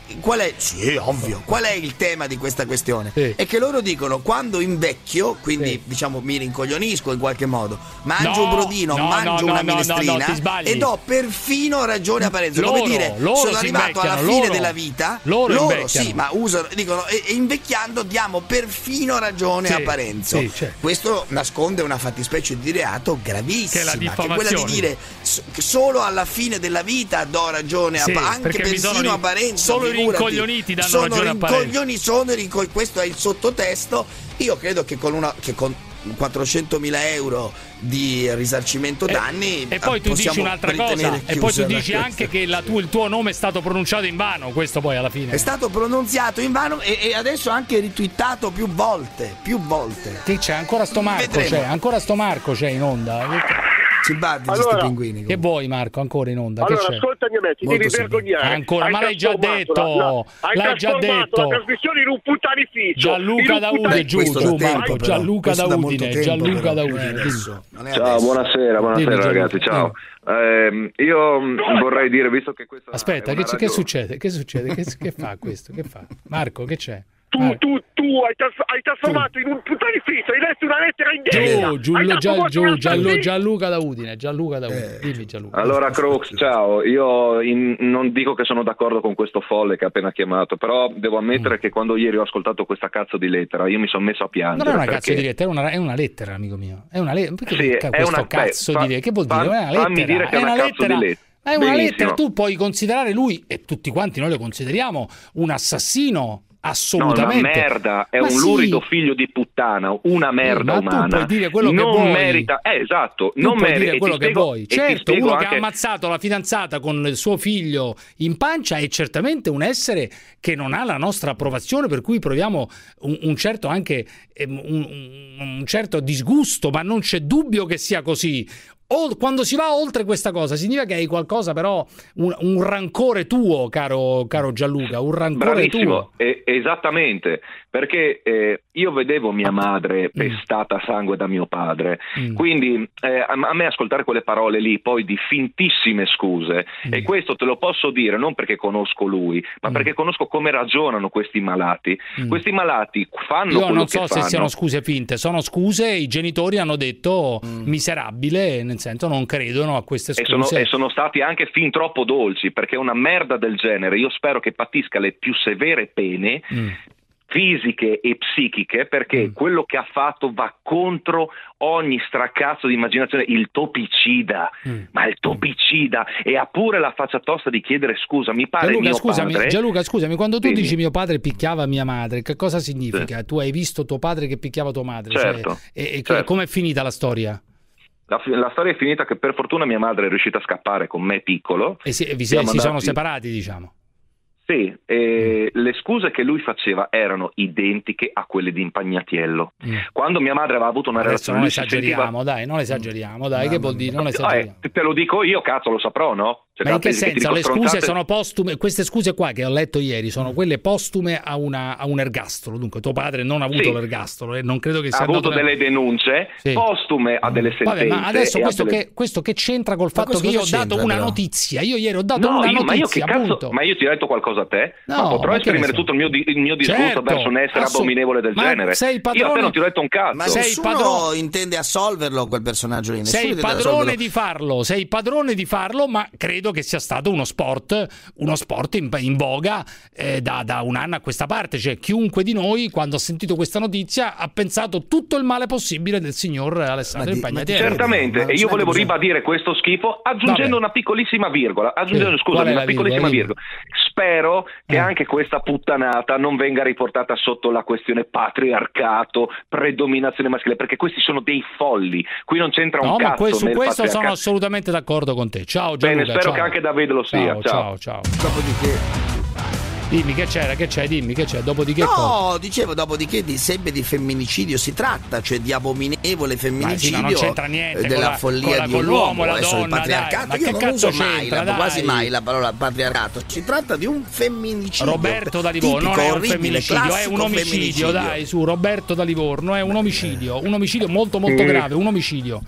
qual è? Sì, ovvio. Qual è il tema di questa questione? Sì. È che loro dicono: quando invecchio, quindi Sì. diciamo mi rincoglionisco in qualche modo, mangio No, un brodino, no, mangio no, una no, no, minestrina no, ti sbagli. e do perfino ragione a Parenzo. Loro, Come dire, loro sono si arrivato alla invecchiano, fine loro. della vita. Loro invecchiano. sì, ma usano, dicono, e, e invecchiando diamo perfino ragione Sì, a Parenzo. sì, certo. Questo nasconde una fattispecie di reato gravissima, Che è la che è quella di diffamazione. dire so- che solo alla fine della vita do ragione Sì, a Pa- anche perché mi persino sono a ri- Parenzo. solo i figurati. rincoglioniti danno sono ragione a Parenzo. rincoglioni, sono rincoglioni, questo è il sottotesto. Io credo che con una che con quattrocentomila euro di risarcimento danni E poi tu dici possiamo un'altra cosa, ritenere e poi tu chiusa la dici anche questione. che la tu- il tuo nome è stato pronunciato in vano, questo poi alla fine. È stato pronunziato in vano e, e adesso anche ritwittato più volte, più volte. Che c'è? Ancora sto Marco Vedremo. c'è, ancora sto Marco c'è in onda. Simpatici Allora- sti pinguini. Che vuoi Marco ancora in onda? Allora, che c'è? ascoltami a me, ti Molto devi simpatico. vergognare. Ancora, Hai ma l'hai già trasformato detto, la- la- hai l'hai già trasformato detto. la trasmissione in un puttanificio. Gianluca in da un Udine, giù, Questo da giù tempo, Marco, però. Gianluca da Questo da molto Udine, tempo, Gianluca però. da Non è Udine. adesso, non è Ciao, adesso. buonasera, buonasera Dimmi, ragazzi, ciao. Ehm, io mh, vorrei dire, visto che questa Aspetta, è che, una c'è- che radio- succede? Che succede? Che, che fa questo? Che fa? Marco, che c'è? Tu, tu, tu hai, trasf- hai trasformato in un puttanificio, hai letto una lettera inglese. Giù, giù, Hai dato Gia- voce a giù, una Gianlu- stazione- Gianluca da Udine, Gianluca da Udine. Dimmi Gianluca. Allora Crux, ciao, io in- non dico che sono d'accordo con questo folle che ha appena chiamato, però devo ammettere che quando ieri ho ascoltato questa cazzo di lettera io mi sono messo a piangere. Non è una perché- cazzo di lettera, è una, è una lettera, amico mio. È una lettera. Perché Sì, perché è questo una- cazzo beh, di fa- lettera? Che vuol dire? fa- È una lettera. fammi dire che è una cazzo di lettera. È una Benissimo. lettera, tu puoi considerare lui, e tutti quanti noi lo consideriamo, un assassino. No, Assolutamente. una merda, è Ma un sì. lurido figlio di puttana, una merda ma tu umana. puoi dire quello che non vuoi. merita, eh, esatto, Tu non puoi merita. dire e quello ti che spiego- vuoi. e ti Certo, spiego uno che anche- ha ammazzato la fidanzata con il suo figlio in pancia è certamente un essere che non ha la nostra approvazione, per cui proviamo un, un certo anche ehm, un, un certo disgusto, ma non c'è dubbio che sia così. O, quando si va oltre questa cosa significa che hai qualcosa, però un, un rancore tuo, caro, caro Gianluca, un rancore Bravissimo, tuo. e- esattamente, perché eh, io vedevo mia madre pestata a sangue da mio padre, Mm. quindi eh, a, a me ascoltare quelle parole lì poi di fintissime scuse, Mm. e questo te lo posso dire non perché conosco lui, ma perché conosco come ragionano questi malati. Mm. Questi malati fanno Io quello non che so se fanno. siano scuse finte, sono scuse, i genitori hanno detto miserabile, nel senso non credono a queste E scuse. sono, e sono stati anche fin troppo dolci, perché una merda del genere io spero che patisca le più severe pene Mm. fisiche e psichiche, perché quello che ha fatto va contro ogni stracazzo di immaginazione. Il topicida, Mm. ma il topicida, e ha pure la faccia tosta di chiedere scusa. Mi pare Gianluca, mio scusami, padre. Gianluca, scusami, quando tu Dimmi. dici mio padre picchiava mia madre, che cosa significa? Tu hai visto tuo padre che picchiava tua madre? Certo, Cioè, e e certo. com'è finita la storia? La, la storia è finita che per fortuna mia madre è riuscita a scappare con me piccolo. E si, e vi si, Siamo si sono andati- separati, diciamo. Sì, e le scuse che lui faceva erano identiche a quelle di Impagnatiello. Mm. Quando mia madre aveva avuto una Adesso relazione, non lui si esageriamo, sentiva- dai, non esageriamo, dai, che vuol dire? Non Eh, esageriamo. te lo dico io, cazzo, lo saprò, no? Cioè, Ma in che cazzo, ti senso? dico Le scuse stronzate- sono postume, queste scuse qua che ho letto ieri sono quelle postume a, una, a un ergastolo. Dunque, tuo padre non ha avuto Sì. l'ergastolo e non credo che ha sia avuto andato delle denunce Sì. postume a delle sentenze. Vabbè, ma adesso e a questo, delle- che, questo che c'entra col Ma fatto che questo io ho cosa dato c'entra, una però? notizia? Io ieri ho dato No, una io- ma io che notizia, cazzo, appunto. ma io ti ho detto qualcosa a te? No, ma ma potrò che ne esprimere so. tutto il mio, di- il mio disgusto Certo, verso un essere assolut- abominevole del ma genere. sei il padrone- Io a te non ti ho detto un cazzo. Ma Sei il nessuno padrone- intende assolverlo quel personaggio lì. nessuno Sei il intende padrone assolverlo. di farlo, sei il padrone di farlo, ma credo che sia stato uno sport, uno sport in, in voga eh, da, da un anno a questa parte. Cioè, chiunque di noi, quando ha sentito questa notizia, ha pensato tutto il male possibile del signor Alessandro Ma di- Impagnatiello. Certamente, Ma e io sai volevo che bisogna- ribadire questo schifo aggiungendo Vabbè. una piccolissima virgola, aggiungendo, Sì, scusami, qual è una la piccolissima virgola? virgola. Spero che Eh. anche questa puttanata non venga riportata sotto la questione patriarcato, predominazione maschile, perché questi sono dei folli. Qui non c'entra un No, cazzo ma que- su nel questo sono patriarcato. assolutamente d'accordo con te. Ciao Bene, Gianluca. spero ciao. che anche Davide lo sia. Ciao, Ciao. ciao, ciao. Dopodiché. Dimmi che c'era, che c'è, dimmi che c'è. Dopodiché cosa? No, dicevo, dopodiché di, sempre di femminicidio si tratta, cioè di abominevole Ma sì, femminicidio, ma non c'entra niente eh, con della la- follia con la- di con un l'uomo uomo, e la adesso il donna, patriarcato, dai, ma io che non cazzo uso mai, c'entra, la- quasi dai? mai la parola patriarcato, si tratta di un femminicidio. Roberto da Livorno tipico, non è un orribile, femminicidio, è classico un omicidio, femminicidio. dai, su Roberto da Livorno è un omicidio, un omicidio molto molto Mm. grave, un omicidio.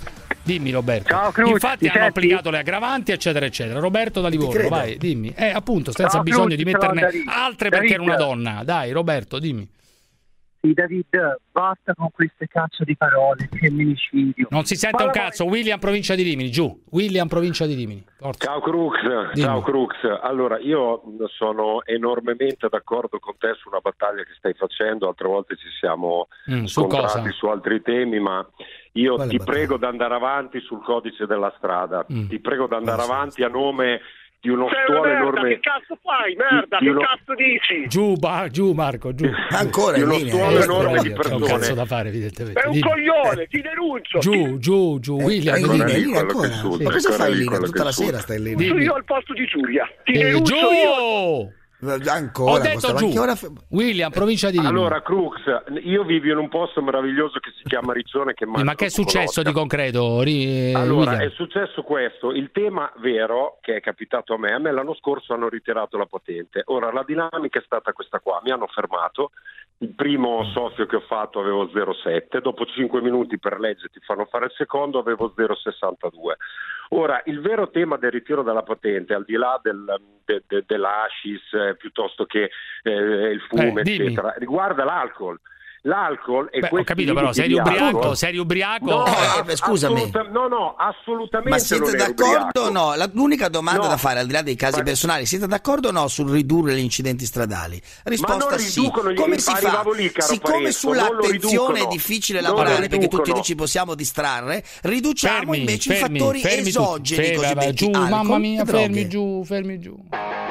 Dimmi Roberto. Ciao, Cruz, Infatti mi hanno senti? applicato le aggravanti, eccetera, eccetera. Roberto da Livorno, credo. vai, dimmi. Eh, appunto, senza Ciao, bisogno Cruz, di ciao, metterne David. altre perché era David. una donna. Dai, Roberto, dimmi. Sì, David, basta con queste cazzo di parole, femminicidio. Non si sente Ma un la- cazzo. William, provincia di Rimini, giù. William, provincia di Rimini. Forza. Ciao Crux, Dimmi. ciao Crux. Allora, io sono enormemente d'accordo con te su una battaglia che stai facendo, altre volte ci siamo Mm, su scontrati cosa? su altri temi, ma io Quale ti battaglia? prego di andare avanti sul codice della strada, Mm. ti prego di andare avanti a nome di uno Sei una stuolo merda, enorme. che cazzo fai, merda, Di che uno- cazzo dici? Giù, ba- giù Marco, giù. Ancora di in uno linea. stuolo eh. enorme di C'è un cazzo persone. da fare, evidentemente. È un Dimmi. coglione, ti denuncio. Giù, giù, giù. William, Eh, in dimmi. linea, in linea quello che ancora? insulta, Ma cosa ancora fai in lì linea? quello Tutta che la sera insulta. stai in Sono linea. Dimmi. io al posto di Giulia. Ti Eh, denuncio io. giù! Ancora, Ho detto Costa, ma giù. che ora f- William, provincia di Rimini. Allora, Crux, io vivo in un posto meraviglioso che si chiama Riccione, che ma immagino che è tu successo di conosca. concreto? Ri- Allora, William? è successo questo, il tema vero che è capitato a me, a me l'anno scorso hanno ritirato la patente, ora la dinamica è stata questa qua, mi hanno fermato, il primo soffio che ho fatto avevo zero virgola sette, dopo cinque minuti per legge ti fanno fare il secondo, avevo zero virgola sessantadue. Ora, il vero tema del ritiro della patente, al di là del, de, de, dell'hashish eh, piuttosto che eh, il fumo, Eh, dimmi. eccetera, riguarda l'alcol. L'alcol e Beh, ho questi capito, però, limiti sei di ubriaco? alcol- Sei ubriaco? No, Eh, ass- scusami. assoluta- no, no, assolutamente Ma siete non ero d'accordo o ubriaco. no? La- l'unica domanda No. da fare, al di là dei casi Ma- personali, siete d'accordo o no sul ridurre gli incidenti stradali? Risposta non sì. riducono gli- Come si fa? arrivavo lì, caro Siccome Parenzo, non lo sull'attenzione è riducono. difficile Non lo lavorare perché tutti riducono. noi ci possiamo distrarre, riduciamo Fermi, invece fermi, i fattori fermi tutti. esogeni Fermi, vai, cosiddetti giù, alcol mamma mia, e droghe. fermi giù, fermi giù.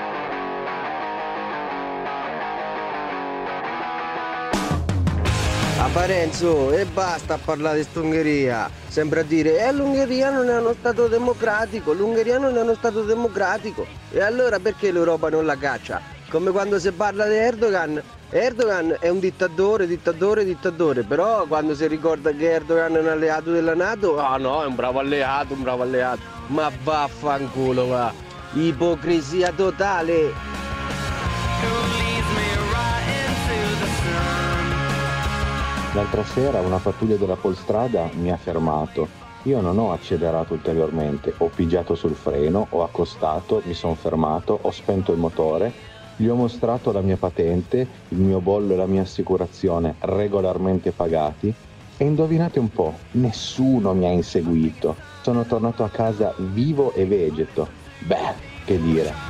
A Parenzo, e basta a parlare di st'Ungheria, sembra dire e l'Ungheria non è uno stato democratico, l'Ungheria non è uno stato democratico, e allora perché l'Europa non la caccia? Come quando si parla di Erdogan, Erdogan è un dittatore, dittatore, dittatore, però quando si ricorda che Erdogan è un alleato della NATO, ah no, è un bravo alleato, un bravo alleato, ma vaffanculo va, ipocrisia totale. L'altra sera una pattuglia della Polstrada mi ha fermato. Io non ho accelerato ulteriormente, ho pigiato sul freno, ho accostato, mi sono fermato, ho spento il motore, gli ho mostrato la mia patente, il mio bollo e la mia assicurazione regolarmente pagati e indovinate un po', nessuno mi ha inseguito. Sono tornato a casa vivo e vegeto. Beh, che dire.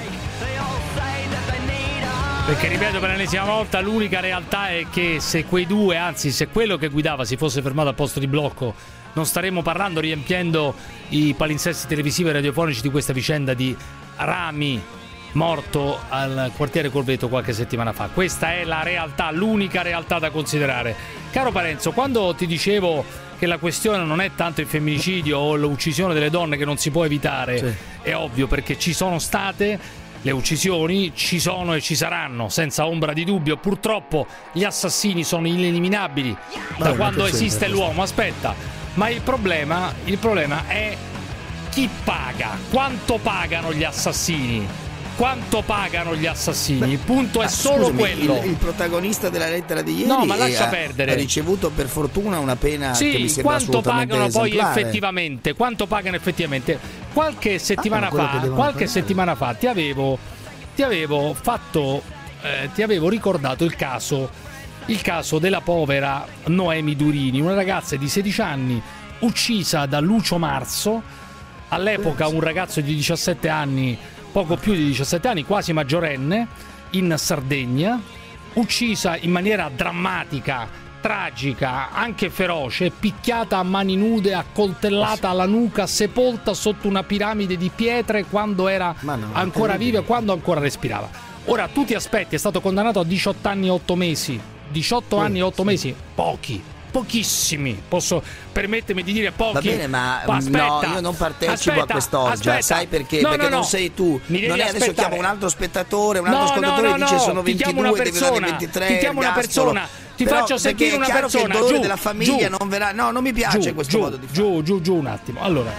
Perché ripeto per l'ennesima volta, l'unica realtà è che se quei due, anzi se quello che guidava si fosse fermato al posto di blocco, non staremmo parlando, riempiendo i palinsesti televisivi e radiofonici di questa vicenda di Rami morto al quartiere Corvetto qualche settimana fa. Questa è la realtà, l'unica realtà da considerare. Caro Parenzo, quando ti dicevo che la questione non è tanto il femminicidio o l'uccisione delle donne che non si può evitare, sì, è ovvio, perché ci sono state le uccisioni, ci sono e ci saranno, senza ombra di dubbio. Purtroppo gli assassini sono ineliminabili da Ma quando che esiste c'entra? l'uomo. Aspetta, ma il problema, il problema è chi paga, quanto pagano gli assassini, quanto pagano gli assassini. Il punto è Ah, solo scusami, quello. Il, il protagonista della lettera di ieri No, ma lascia ha, perdere. ha ricevuto per fortuna una pena che mi Sì, sembra quanto assolutamente pagano poi esemplare. effettivamente? Quanto pagano effettivamente? Qualche settimana quello che fa, devono qualche pagare. settimana fa ti avevo ti avevo fatto eh, ti avevo ricordato il caso il caso della povera Noemi Durini, una ragazza di sedici anni uccisa da Lucio Marzo, all'epoca un ragazzo di diciassette anni, poco più di diciassette anni, quasi maggiorenne, in Sardegna, uccisa in maniera drammatica, tragica, anche feroce, picchiata a mani nude, accoltellata alla nuca, sepolta sotto una piramide di pietre quando era no, ancora terribile. viva e quando ancora respirava. Ora tu ti aspetti, è stato condannato a diciotto anni e otto mesi. diciotto anni e otto mesi, pochi. Pochissimi, posso permettermi di dire pochi. Va bene, ma aspetta, no, io non partecipo aspetta, a quest'oggia, aspetta. sai perché? No, perché no, non no. sei tu. Mi devi Non è adesso aspettare. chiamo un altro spettatore, un altro No, ascoltatore no, e no, dice no, sono ti chiamo ventidue, una deve dare persona, ventitré. ti chiamo una ergastolo. persona, ti Però, faccio sentire perché una è chiaro persona. che il dolore Giù, della famiglia giù. non verrà. No, non mi piace Giù, questo giù, modo di fare. giù, giù, giù un attimo. Allora,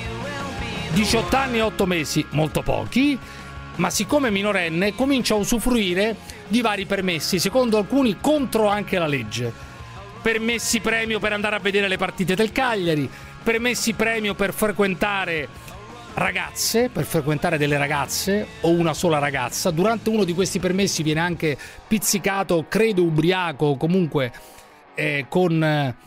diciotto anni e otto mesi, molto pochi, ma siccome è minorenne comincia a usufruire di vari permessi, secondo alcuni contro anche la legge. Permessi premio per andare a vedere le partite del Cagliari, permessi premio per frequentare ragazze, per frequentare delle ragazze o una sola ragazza. Durante uno di questi permessi viene anche pizzicato, credo ubriaco o comunque eh, con,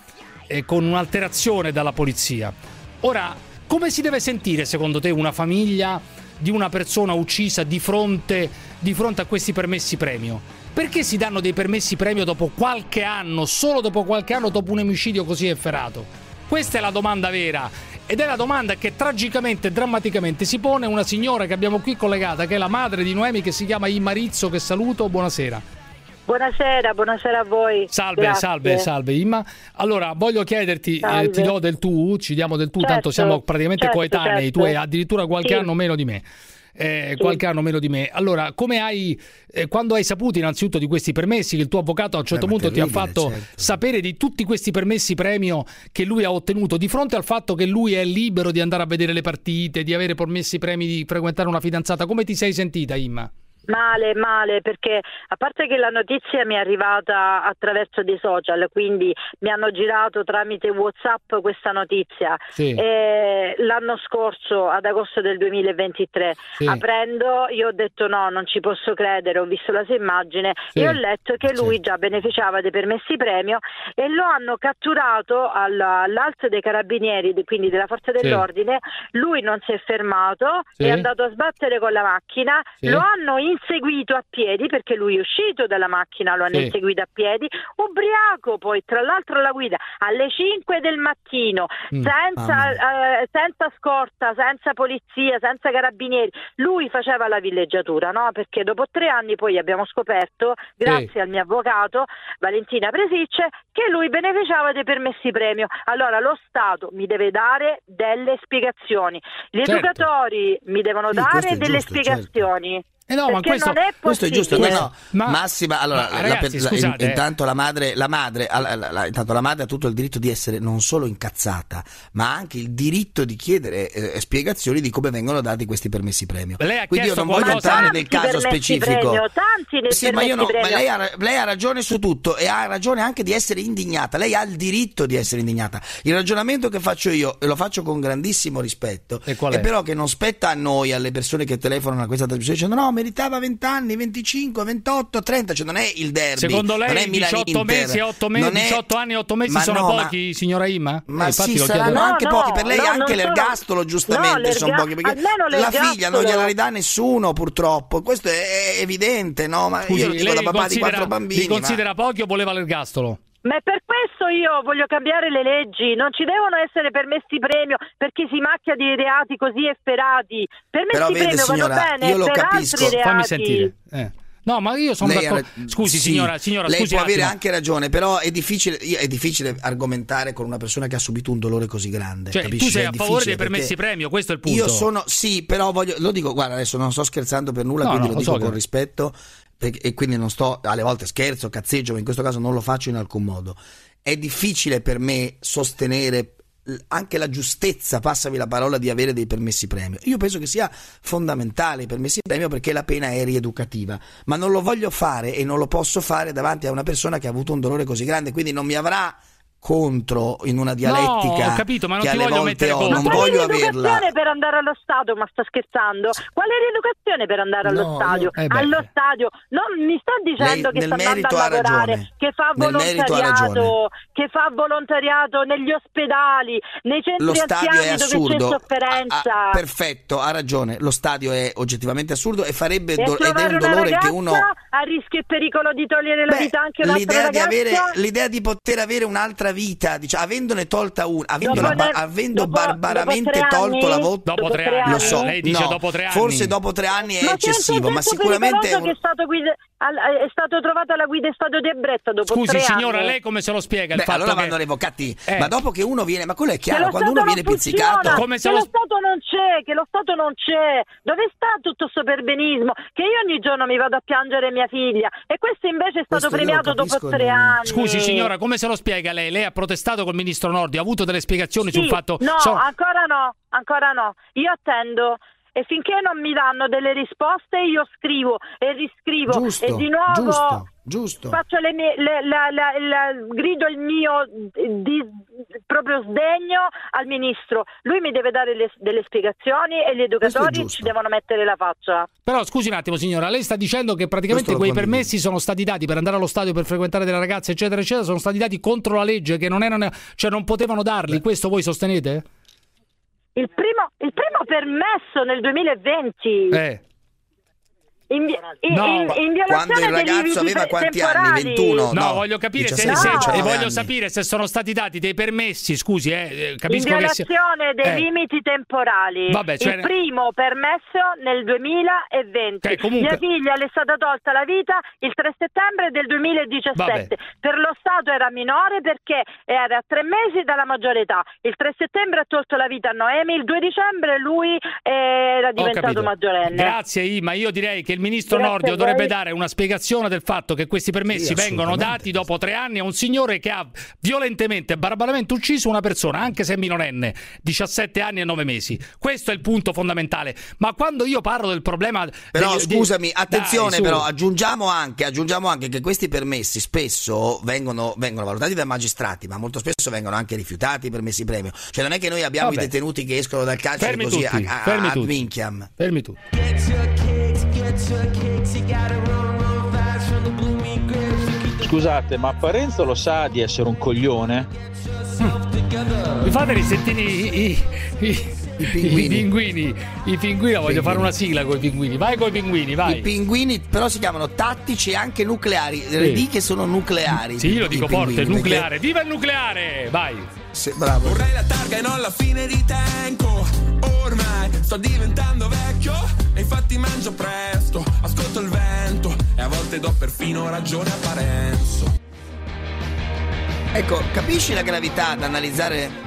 eh, con un'alterazione dalla polizia. Ora, come si deve sentire secondo te una famiglia di una persona uccisa di fronte, di fronte a questi permessi premio? Perché si danno dei permessi premio dopo qualche anno, solo dopo qualche anno, dopo un omicidio così efferato? Questa è la domanda vera, ed è la domanda che tragicamente e drammaticamente si pone una signora che abbiamo qui collegata, che è la madre di Noemi, che si chiama Imma Rizzo, che saluto. Buonasera. Buonasera, buonasera a voi. Salve, Grazie. salve, salve Imma. Allora, voglio chiederti, eh, ti do del tu, ci diamo del tu, certo, tanto siamo praticamente certo, coetanei, certo. tu hai addirittura qualche Sì. anno meno di me. Eh, Sì. qualche anno meno di me. Allora, come hai eh, quando hai saputo innanzitutto di questi permessi, che il tuo avvocato a un certo Beh, punto ti ha terribile, fatto certo. sapere di tutti questi permessi premio che lui ha ottenuto, di fronte al fatto che lui è libero di andare a vedere le partite, di avere permessi premi, di frequentare una fidanzata, come ti sei sentita, Imma? Male, male, perché a parte che la notizia mi è arrivata attraverso dei social, quindi mi hanno girato tramite WhatsApp questa notizia. Sì. E l'anno scorso, ad agosto del duemilaventitré, Sì. aprendo, io ho detto no, non ci posso credere, ho visto la sua immagine Sì. e ho letto che lui già beneficiava dei permessi premio e lo hanno catturato alla- all'Alto dei Carabinieri, de- quindi della Forza Sì. dell'Ordine. Lui non si è fermato, Sì. è andato a sbattere con la macchina, Sì. lo hanno inseguito a piedi perché lui è uscito dalla macchina, lo hanno Sì. inseguito a piedi, ubriaco poi, tra l'altro alla guida, alle cinque del mattino, Mm, senza, mamma eh, senza scorta, senza polizia, senza carabinieri. Lui faceva la villeggiatura, no? Perché dopo tre anni poi abbiamo scoperto, grazie Sì. al mio avvocato Valentina Presicce, che lui beneficiava dei permessi premio. Allora lo Stato mi deve dare delle spiegazioni, gli Certo. educatori mi devono Sì, dare questo è delle giusto, certo. spiegazioni. Eh no, ma Perché questo- non è Questo è giusto, possibile. no, no. Massima, allora, ma la- ragazzi, la- scusate, in- eh. intanto la madre, la madre, alla- la- la- intanto la madre ha tutto il diritto di essere non solo incazzata, ma anche il diritto di chiedere eh, spiegazioni di come vengono dati questi permessi premio. Lei ha Quindi io chiesto non voglio qualcosa- entrare Ma nel tanti caso permessi specifico. premio, tanti dei Sì, ma io no, permessi ma premio. lei ha, lei ha ragione su tutto e ha ragione anche di essere indignata. Lei ha il diritto di essere indignata. Il ragionamento che faccio io, e lo faccio con grandissimo rispetto, E qual è è? però che non spetta a noi, alle persone che telefonano a questa trasmissione dicendo no, meritava venti anni, venticinque, ventotto, trenta, cioè non è il derby. Secondo non è lei Milan diciotto Inter, mesi e otto mesi, non è- diciotto anni e otto mesi Ma sono no, ma- pochi, signora Imma? Ma Eh, infatti sì, lo saranno chiedo. anche No, pochi, no, per lei no, anche non sono- l'ergastolo giustamente no, sono l'erga- pochi, perché almeno la figlia non l'ergastolo- gliela ridà nessuno purtroppo, questo è evidente, no? Ma Scusi, io lo dico lei da papà di considera, quattro bambini. li considera pochi o voleva l'ergastolo? Ma è per questo io voglio cambiare le leggi, non ci devono essere permessi premio per chi si macchia di reati così efferati. Permessi Però vede, premio signora, vanno bene io lo per capisco. altri reati. Fammi sentire. Eh. No, ma io sono Lei ha d'accordo. ra- Scusi, sì, signora, signora, lei scusi può un avere attimo. anche ragione, però è difficile, è difficile argomentare con una persona che ha subito un dolore così grande. Cioè, capisci? tu sei È a favore difficile dei permessi perché premio, questo è il punto. Io sono, sì, però voglio, lo dico, guarda, adesso non sto scherzando per nulla, No, quindi no, lo lo dico so con che- rispetto perché- e quindi non sto, alle volte scherzo, cazzeggio, ma in questo caso non lo faccio in alcun modo. È difficile per me sostenere anche la giustezza, passami la parola, di avere dei permessi premio. Io penso che sia fondamentale i permessi premio perché la pena è rieducativa, ma non lo voglio fare e non lo posso fare davanti a una persona che ha avuto un dolore così grande, quindi non mi avrà contro in una dialettica. No, ho capito, ma non che ti alle voglio volte mettere ho, contro. non Ma quale voglio averla. rieducazione per andare allo stadio? Ma sta scherzando? Quale rieducazione per andare allo No, stadio? io- eh beh. allo stadio? Non mi sta dicendo Lei che nel sta andando merito a ha lavorare, ragione. che fa Nel merito ha volontariato, ragione. che fa volontariato negli ospedali, nei centri Lo stadio è anziani dove assurdo. c'è sofferenza. Ah, perfetto, ha ragione. Lo stadio è oggettivamente assurdo e farebbe E do- ed è trovare un una dolore ragazza che uno. a rischio e pericolo di togliere la Beh, vita anche a un'altra l'idea di, ragazza. avere, l'idea di poter avere un'altra vita, diciamo, avendone tolta una, avendola Dopo ne- ba- avendo dopo- barbaramente dopo tre tolto anni? la vota. Dopo tre tre anni. Lo so, Lei dice no, dopo tre anni. forse dopo tre anni è Ma eccessivo, ma sicuramente sicuramente è che un- è stato, guida- al- è stato trovata la guida in stato di ebbrezza dopo Scusi, tre signora, anni. lei come se lo spiega il Beh, fatto allora che... vanno revocati. Eh. Ma dopo che uno viene, ma quello è Che chiaro, lo quando Stato uno non viene pizzicato. funziona, Come se che lo- lo Stato non c'è, che lo Stato non c'è. Dove sta tutto sto perbenismo? Che io ogni giorno mi vado a piangere mia figlia e questo invece è stato Questo io lo premiato dopo capisco, tre non- anni. Scusi, signora, come se lo spiega lei? Lei ha protestato col ministro Nordio, ha avuto delle spiegazioni Sì, sul fatto... no, so- ancora no, ancora no. Io attendo e finché non mi danno delle risposte io scrivo e riscrivo Giusto, e di nuovo giusto, giusto. faccio le mie, le, la, la, la, grido il mio di, proprio sdegno al ministro. Lui mi deve dare le, delle spiegazioni e gli educatori ci devono mettere la faccia. Però scusi un attimo signora, lei sta dicendo che praticamente quei permessi sono stati dati per andare allo stadio, per frequentare delle ragazze eccetera eccetera, sono stati dati contro la legge, che non erano, cioè non potevano darli. Beh. Questo voi sostenete? Il primo, il primo permesso nel duemilaventi. Eh. In, in, no, in, in violazione quando il ragazzo aveva quanti temporali. anni? ventuno? No, no voglio capire se, no. se, e voglio sapere se sono stati dati dei permessi, scusi, eh, capisco in violazione che dei eh. limiti temporali. Vabbè, cioè... Il primo permesso nel duemilaventi. Okay, comunque... Mia figlia le è stata tolta la vita il tre settembre del duemiladiciassette. Vabbè. Per lo Stato era minore perché era a tre mesi dalla maggiore età. Il tre settembre ha tolto la vita a Noemi, il due dicembre lui era diventato maggiorenne. Grazie Ima, io direi che il ministro Grazie Nordio dovrebbe dare una spiegazione del fatto che questi permessi sì, vengono dati dopo tre anni a un signore che ha violentemente e barbaramente ucciso una persona, anche se minorenne, diciassette anni e nove mesi. Questo è il punto fondamentale. Ma quando io parlo del problema... Però degli, scusami, di... attenzione, Dai, però aggiungiamo anche, aggiungiamo anche che questi permessi spesso vengono, vengono valutati dai magistrati, ma molto spesso vengono anche rifiutati i permessi premio. Cioè non è che noi abbiamo Vabbè. i detenuti che escono dal carcere Fermi così tutti, a, a, fermi ad tutti. minchiam. Fermi tutti. Scusate, ma Parenzo lo sa di essere un coglione? Mm. Mi fate risentire i, i, i, I, pinguini. I pinguini, i pinguini, voglio pinguini. fare una sigla con i pinguini. Vai con i pinguini, vai. I pinguini però si chiamano tattici e anche nucleari. Sì. Ridì che sono nucleari. Sì, io lo dico forte, nucleare. Perché... Viva il nucleare! Vai. Sì, bravo. Vorrei la targa e non la fine di tempo. Ormai sto diventando vecchio e infatti mangio presto, ascolto il vento e a volte do perfino ragione a Parenzo. Ecco, capisci la gravità ad analizzare?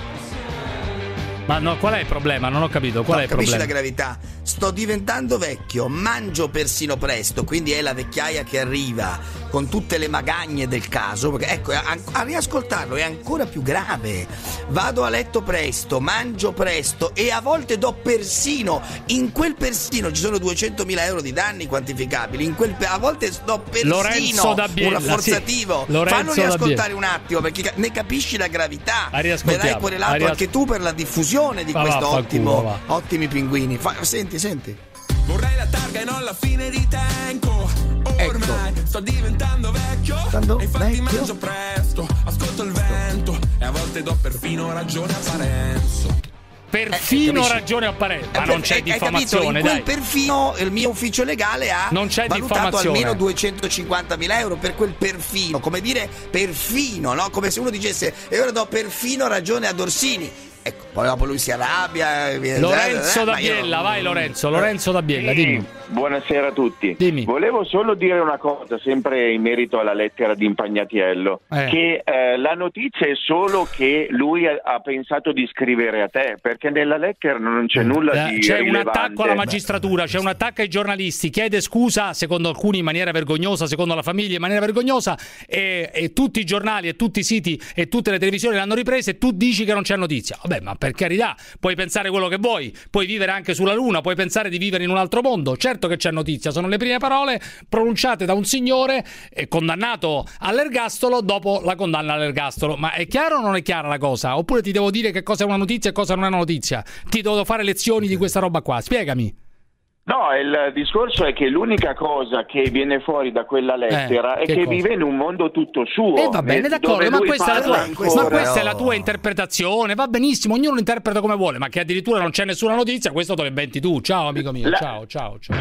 Ma no, qual è il problema? Non ho capito, qual no, è il capisci problema? Capisci la gravità? Sto diventando vecchio, mangio persino presto, quindi è la vecchiaia che arriva con tutte le magagne del caso, perché ecco, a, a riascoltarlo è ancora più grave. Vado a letto presto, mangio presto e a volte do persino, in quel persino ci sono duecentomila euro di danni quantificabili, in quel, a volte do persino un rafforzativo. Sì. Fallo riascoltare un attimo, perché ne capisci la gravità. Verrai querelato Arias... anche tu per la diffusione di va, questo va, ottimo, va. ottimi pinguini. Fa, senti, senti. Vorrei la targa e non la fine di tempo. Ormai ecco. sto diventando vecchio Stando e infatti vecchio. mangio presto, ascolto il vento e a volte do perfino ragione a Parenzo. Perfino eh, ragione a Parenzo. Ma non c'è eh, diffamazione, in dai. quel perfino il mio ufficio legale ha non c'è valutato almeno duecentocinquantamila euro per quel perfino, come dire perfino, no? Come se uno dicesse e ora do perfino ragione a Dorsini. Ecco, poi dopo lui si arrabbia. Lorenzo eh, da Biella, io... vai Lorenzo, Lorenzo da Biella, sì, dimmi. Buonasera a tutti. Dimmi. Volevo solo dire una cosa, sempre in merito alla lettera di Impagnatiello, eh. che eh, la notizia è solo che lui ha, ha pensato di scrivere a te, perché nella lettera non c'è nulla eh, di c'è rilevante. Un attacco alla magistratura, c'è un attacco ai giornalisti, chiede scusa, secondo alcuni in maniera vergognosa, secondo la famiglia in maniera vergognosa, e, e tutti i giornali e tutti i siti e tutte le televisioni l'hanno ripresa e tu dici che non c'è notizia. Vabbè, ma per carità, puoi pensare quello che vuoi, puoi vivere anche sulla Luna, puoi pensare di vivere in un altro mondo, certo che c'è notizia, sono le prime parole pronunciate da un signore condannato all'ergastolo dopo la condanna all'ergastolo. Ma è chiaro o non è chiara la cosa? Oppure ti devo dire che cosa è una notizia e cosa non è una notizia? Ti devo fare lezioni di questa roba qua, spiegami. No, il discorso è che l'unica cosa che viene fuori da quella lettera eh, è che cosa? vive in un mondo tutto suo. E eh, va bene, d'accordo, ma questa, è la, tua, ancora, ma questa no. è la tua interpretazione, va benissimo, ognuno interpreta come vuole, ma che addirittura non c'è nessuna notizia, questo te lo inventi tu. Ciao amico mio, la... ciao, ciao, ciao.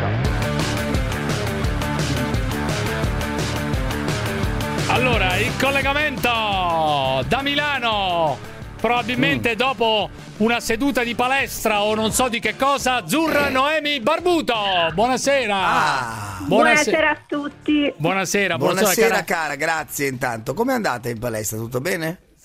Allora, il collegamento da Milano. Probabilmente mm. dopo una seduta di palestra o non so di che cosa, Azzurra Noemi Barbuto. Buonasera. Ah. Buonasera. Buonasera a tutti. Buonasera, buonasera, buonasera cara. cara, grazie intanto. Come è andata in palestra? Tutto bene?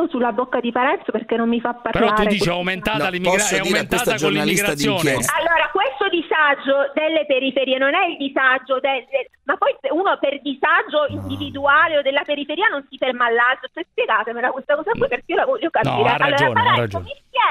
solo sulla bocca di Parenzo perché non mi fa parlare. Però tu dici è così. aumentata, No, l'immigra- posso è dire a aumentata questa con giornalista l'immigrazione. d'inchiesta. Allora, questo disagio delle periferie non è il disagio del, del- ma poi se uno per disagio individuale o della periferia non si ferma all'altro. Cioè, spiegatemela questa cosa qui perché io la voglio capire. No, ha allora, ragione, ha Parenzo, ragione. mi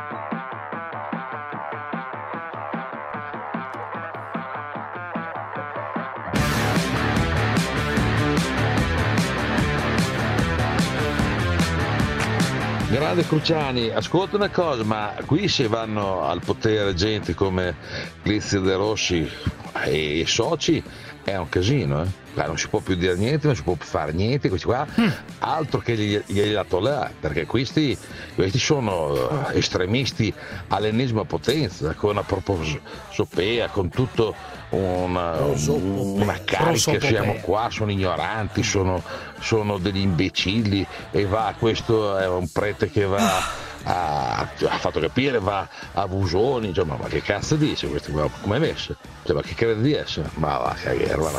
Grande Cruciani, ascolta una cosa, ma qui se vanno al potere gente come Lizio De Rossi, e i soci è un casino, eh. Qua non si può più dire niente, non si può più fare niente, questi qua, mm. altro che gli, gli là, perché questi, questi sono estremisti all'ennesima potenza, con una prosopea, con tutto una, una carica, siamo qua, sono ignoranti, sono, sono degli imbecilli, e va, questo è un prete che va... Ha, ha fatto capire, va a Busoni, cioè, ma, ma che cazzo dice questo? Come è messo? Cioè, ma che crede di essere? Ma va a cagare, va.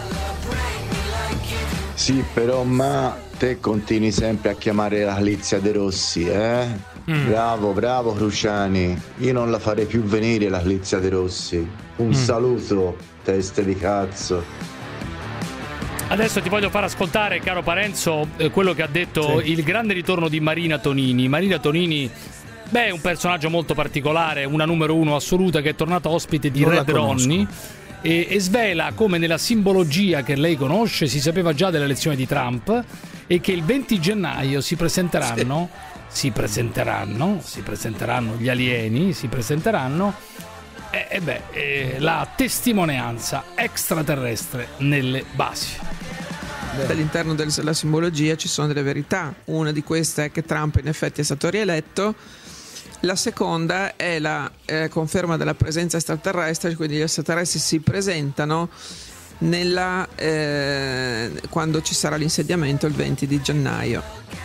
Sì, però ma te continui sempre a chiamare la Lizia De Rossi, eh? Mm. Bravo, bravo Cruciani. Io non la farei più venire la Lizia De Rossi. Un mm. saluto, teste di cazzo. Adesso ti voglio far ascoltare, caro Parenzo, eh, quello che ha detto sì. il grande ritorno di Marina Tonini. Marina Tonini, beh, è un personaggio molto particolare, una numero uno assoluta, che è tornata ospite di non Red Ronnie e, e svela come nella simbologia che lei conosce si sapeva già dell'elezione di Trump, e che il venti gennaio si presenteranno, sì. si presenteranno, si presenteranno gli alieni, si presenteranno e, e beh, eh, la testimonianza extraterrestre nelle basi. All'interno della simbologia ci sono delle verità. Una di queste è che Trump in effetti è stato rieletto. La seconda è la eh, conferma della presenza extraterrestre, quindi gli extraterrestri si presentano nella, eh, quando ci sarà l'insediamento il venti di gennaio.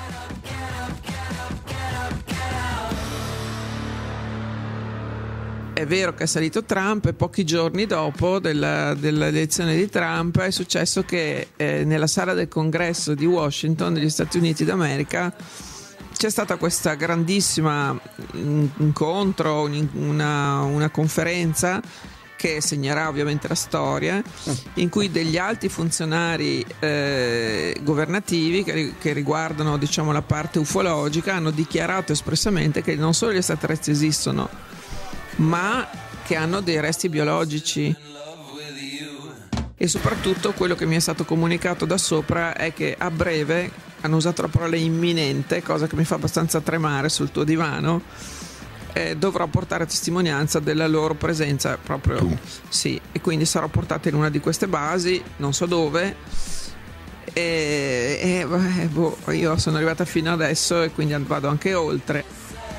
È vero che è salito Trump, e pochi giorni dopo della, dell'elezione di Trump è successo che eh, nella sala del congresso di Washington degli Stati Uniti d'America c'è stata questa grandissima incontro, una, una conferenza che segnerà ovviamente la storia, in cui degli alti funzionari eh, governativi che, che riguardano, diciamo, la parte ufologica hanno dichiarato espressamente che non solo gli extraterrestri esistono, ma che hanno dei resti biologici. E soprattutto quello che mi è stato comunicato da sopra è che a breve, hanno usato la parola imminente, cosa che mi fa abbastanza tremare sul tuo divano, eh, dovrò portare testimonianza della loro presenza proprio tu. Sì, e quindi sarò portata in una di queste basi, non so dove, e, e beh, boh, io sono arrivata fino adesso e quindi vado anche oltre.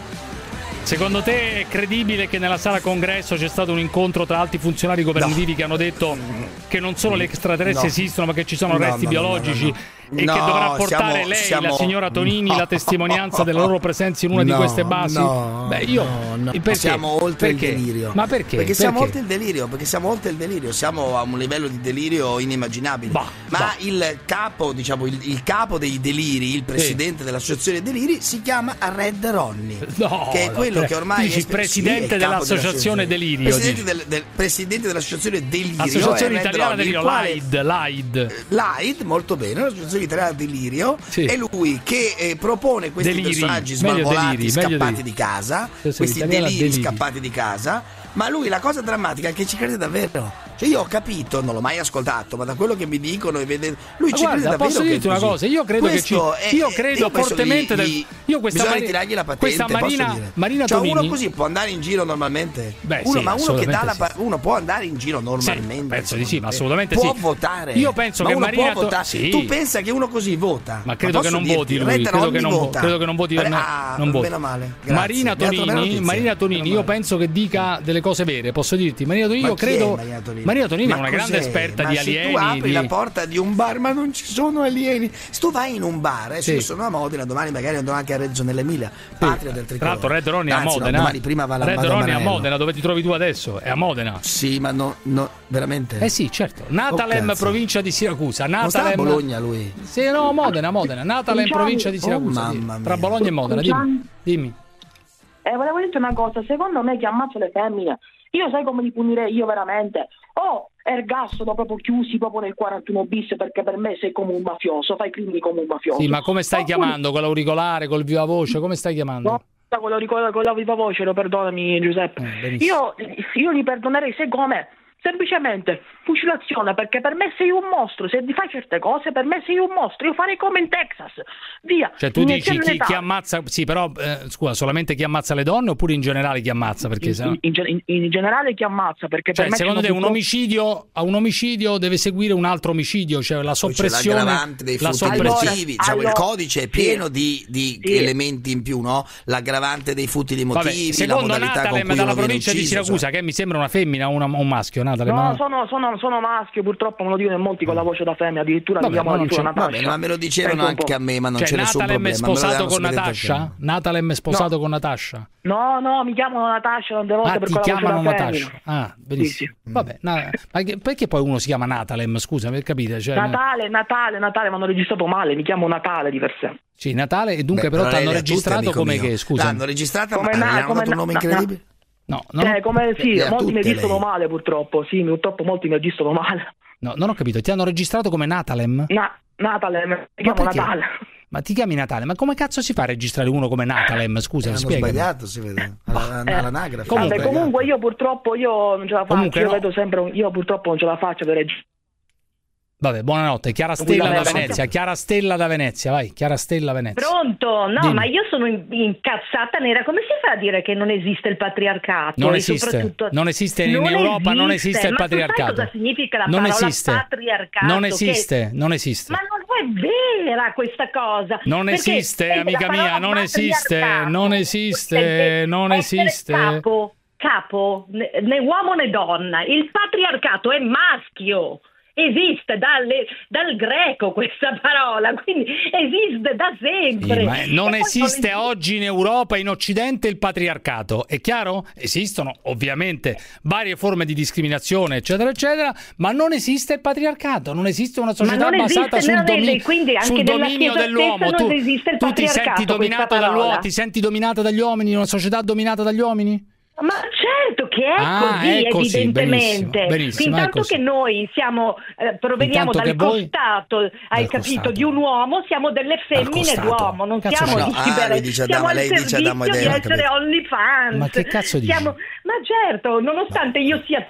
Secondo te è credibile che nella sala congresso c'è stato un incontro tra alti funzionari governativi no. che hanno detto che non solo le extraterrestri no. esistono, ma che ci sono no, resti no, biologici no, no, no. e no, che dovrà portare siamo, lei, siamo... la signora Tonini, no. la testimonianza della loro presenza in una no, di queste basi? No, Beh, io no, no. perché? Siamo oltre perché? il delirio. Ma perché? Perché perché? siamo oltre il delirio, perché siamo oltre il delirio, siamo a un livello di delirio inimmaginabile. Bah, Ma bah. il capo, diciamo, il, il capo dei deliri, il presidente sì. dell'associazione deliri si chiama Red Ronnie, no, che è quello no, che ormai dici, è presidente sì, è dell'associazione Delirio. Presidente, del, del, presidente dell'associazione Delirio. Associazione italiana Ronnie, Delirio, quale, l'A I D, l'A I D. L'A I D, molto bene, l'associazione italiana Delirio. Sì. È lui che eh, propone questi deliri. personaggi svalvolati, deliri, scappati di casa, questi deliri, deliri scappati di casa. Ma lui, la cosa drammatica è che ci crede davvero. Cioè, io ho capito, non l'ho mai ascoltato, ma da quello che mi dicono e vede, lui ma ci guarda, crede davvero. Posso dirti una cosa? Io credo Questo che ci, io credo io fortemente. Gli, gli, io questa bisogna ritirargli la patente. Questa Marina, Marina cioè, Tonini. uno così può andare in giro normalmente? Beh, uno, sì, ma uno che dà la sì. uno può andare in giro normalmente? Sì, penso di sì, ma assolutamente può sì. Può votare. Io penso ma che uno Marina può votare. Sì. Tu pensa che uno così vota? Ma credo che non voti lui. Credo che non voti. Credo che non voti. Non voti. Marina Tonini, Marina Tonini, io penso che dica delle cose vere. Posso dirti, Marina Tonini, io credo. Marina Tonini è una grande esperta di alieni. Tu apri di... la porta di un bar, ma non ci sono alieni. Se tu vai in un bar, eh, sì. io sono a Modena, domani magari andrò anche a Reggio nell'Emilia, patria sì. del tricolore. Tra l'altro Red Ronnie è a Modena. No, domani prima va la Red Ronnie è a Modena, dove ti trovi tu adesso? È a Modena. Sì, ma no, no veramente? Eh sì, certo. Natalem, oh, provincia di Siracusa. Natalem. Non sta a Bologna lui? Sì, no, Modena, Modena. Natalem, provincia di Siracusa. Oh, mamma mia. Tra Bologna e Modena, dimmi. Dimmi. Eh, volevo dirti una cosa, secondo me che ammazzo le femmine, io sai come li punirei io veramente? O ergastolo proprio chiusi proprio nel quarantuno bis, perché per me sei come un mafioso, fai crimini come un mafioso. Sì, ma come stai Oppure... chiamando? Con l'auricolare, col viva voce, come stai chiamando? No, con l'auricolare, con la viva voce, lo perdonami Giuseppe. Eh, io, io li perdonerei, sai come? semplicemente fucilazione, perché per me sei un mostro, se ti fai certe cose per me sei un mostro, io farei come in Texas, via. Cioè tu dici chi, età. chi ammazza, sì, però eh, scusa, solamente chi ammazza le donne oppure in generale chi ammazza? Perché in, sennò... in, in, in generale chi ammazza, perché cioè, per me secondo te un purtroppo... omicidio a un omicidio deve seguire un altro omicidio, cioè la soppressione, c'è l'aggravante dei la furti soppressione. motivi, diciamo, allora, il codice è pieno sì, di, di sì. elementi in più, no? L'aggravante dei furti di motivi, Vabbè, la secondo modalità con Natalem cui dalla uno viene provincia di ucciso, Siracusa, cioè. che mi sembra una femmina o una- un maschio, Natalem? No, ma- sono, sono, sono maschio, purtroppo me lo dicono in molti con la voce da femmina, addirittura Vabbè, mi chiamano ma non addirittura c'è- Va Natascia. bene, ma me lo dicevano Senti un anche po'. a me, ma non Cioè c'è nessun Natalem è problema. me lo sposato danno con sempre detto Natascia? anche a me. Natalem è sposato No. con Natascia? No, no, mi chiamano Natascia tante volte Ah, per ti quella voce chiamano da Natascia. femmina. Ah, benissimo. Sì, sì. Vabbè, na- ma che- perché poi uno si chiama Natalem? Scusa, per capire. Cioè, Natale, Natale, Natale, mi hanno registrato male, mi chiamo Natale di per sé. sì, Natale, e dunque Beh, però ti hanno lei a tutti, registrato amico come mio. che? Scusa. L'hanno registrata, Come ma na- gli hanno come dato un na- nome na- incredibile? No, non, Cioè, come sì, Le ha molti mi tutte registrano lei. male purtroppo, sì, purtroppo molti mi registrano male. no, non ho capito. Ti hanno registrato come Natalem? Na- Natale, mi chiamo perché? Natale. Ma ti chiami Natale? Ma come cazzo si fa a registrare uno come Natalem? Scusa, Hanno spiegami. sbagliato, si vede. Alla- Eh, All'anagrafe. comunque- Vabbè, comunque io purtroppo io non ce la faccio, Comunque io no. vedo sempre un- io purtroppo non ce la faccio per registrare. Vabbè, buonanotte. Chiara Stella da Tranquillamente. Venezia. Chiara Stella da Venezia, vai. Chiara Stella Venezia. Pronto? No, Dimmi. ma io sono in- incazzata nera. Come si fa a dire che non esiste il patriarcato? Non E esiste, soprattutto- non esiste in Europa, non esiste il Ma tu sai patriarcato. cosa significa la Non parola esiste. patriarcato? Non Che- esiste, non esiste. Ma non è vera questa cosa. Non Perché esiste, la amica parola mia, non esiste, patriarcato non esiste, è non essere esiste. Capo, capo, né né uomo né donna. Il patriarcato è maschio. Esiste dalle- dal greco questa parola, quindi esiste da sempre. Sì, ma non E poi esiste non oggi in Europa, in Occidente, il patriarcato. È chiaro? Esistono ovviamente varie forme di discriminazione, eccetera, eccetera, ma non esiste il patriarcato. Non esiste una società non esiste, basata sul, non vede, domi- quindi anche sul nella dominio Chiesa dell'uomo. stessa Tu, non esiste il tu ti senti patriarcato, dominata questa dall'uomo, parola. ti senti dominata dagli uomini, in una società dominata dagli uomini? Ma certo che è Ah, così, è così, evidentemente. benissimo, benissimo, è Fintanto così. che noi siamo, eh, proveniamo Intanto dal che voi- costato, hai Dal capito, costato. di un uomo, siamo delle femmine costato. d'uomo, non Cazzo siamo no. libere, Ah, lei dice siamo Adamo, al lei dice servizio Adamo ed di Eva, essere capito? OnlyFans. Ma che cazzo dici? Siamo- Ma certo, nonostante io sia...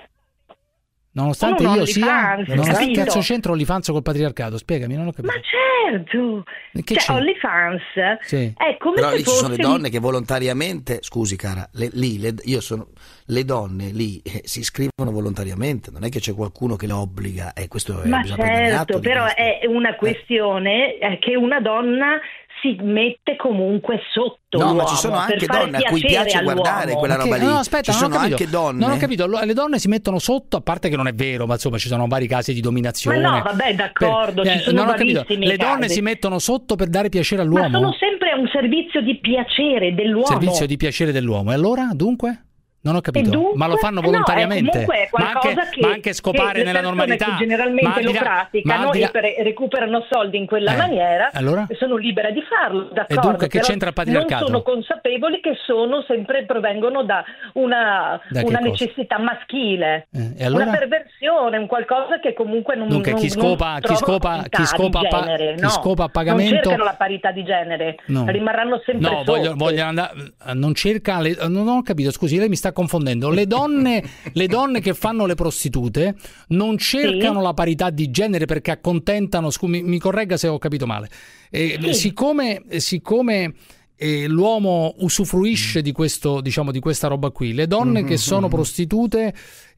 Nonostante Sono io un sia... OnlyFans, Nonostante capito? cazzo c'entra OnlyFans col patriarcato? Spiegami, non ho capito. Ma certo, Che cioè c'è? OnlyFans Sì. è come Però se lì ci fosse... sono le donne che volontariamente, scusi cara, le, lì le, io sono, le donne lì eh, si iscrivono volontariamente, non è che c'è qualcuno che le obbliga, e questo è, Ma bisogna prendere atto certo, di però questo. è una questione eh, che una donna si mette comunque sotto No, l'uomo ma ci sono per anche fare donne a cui piacere piace all'uomo. guardare quella Ma che- roba lì. No, aspetta, ci non ho sono capito. anche donne. Non ho capito, lo- le donne si mettono sotto, a parte che non è vero, ma insomma ci sono vari casi di dominazione. Ma no, vabbè, d'accordo, Per- ci sono non ho capito. varissimi Le donne casi. si mettono sotto per dare piacere Ma all'uomo? sono sempre a un servizio di piacere dell'uomo. Servizio di piacere dell'uomo. E allora, dunque? Non ho capito. E dunque? Ma lo fanno No, è volontariamente? comunque è ma, qualcosa anche, che, ma anche scopare che le nella persone normalità. che generalmente Ma al lo di là- ma praticano al di là- e per- recuperano soldi in quella Eh, maniera allora? sono libere di farlo, d'accordo, dunque che però c'entra il patriarcato? non sono consapevoli che sono sempre provengono da una, Da che una cosa? necessità maschile, Eh, e allora? una perversione, un qualcosa che comunque non, Dunque, non, chi scopa- non chi trova scopa- parità chi scopa di a pa- genere, chi no. scopa a pagamento- non cercano la parità di genere, No. rimarranno sempre No, sotto. voglio, voglio andare. Non cerca. Le, non ho capito, scusi, lei mi sta confondendo. Le donne, le donne che fanno le prostitute non cercano Sì. la parità di genere perché accontentano. Scusi, mi, mi corregga se ho capito male. Eh, Sì. Siccome, siccome eh, l'uomo usufruisce di questo, diciamo, di questa roba qui, le donne Mhm, che sono mhm. prostitute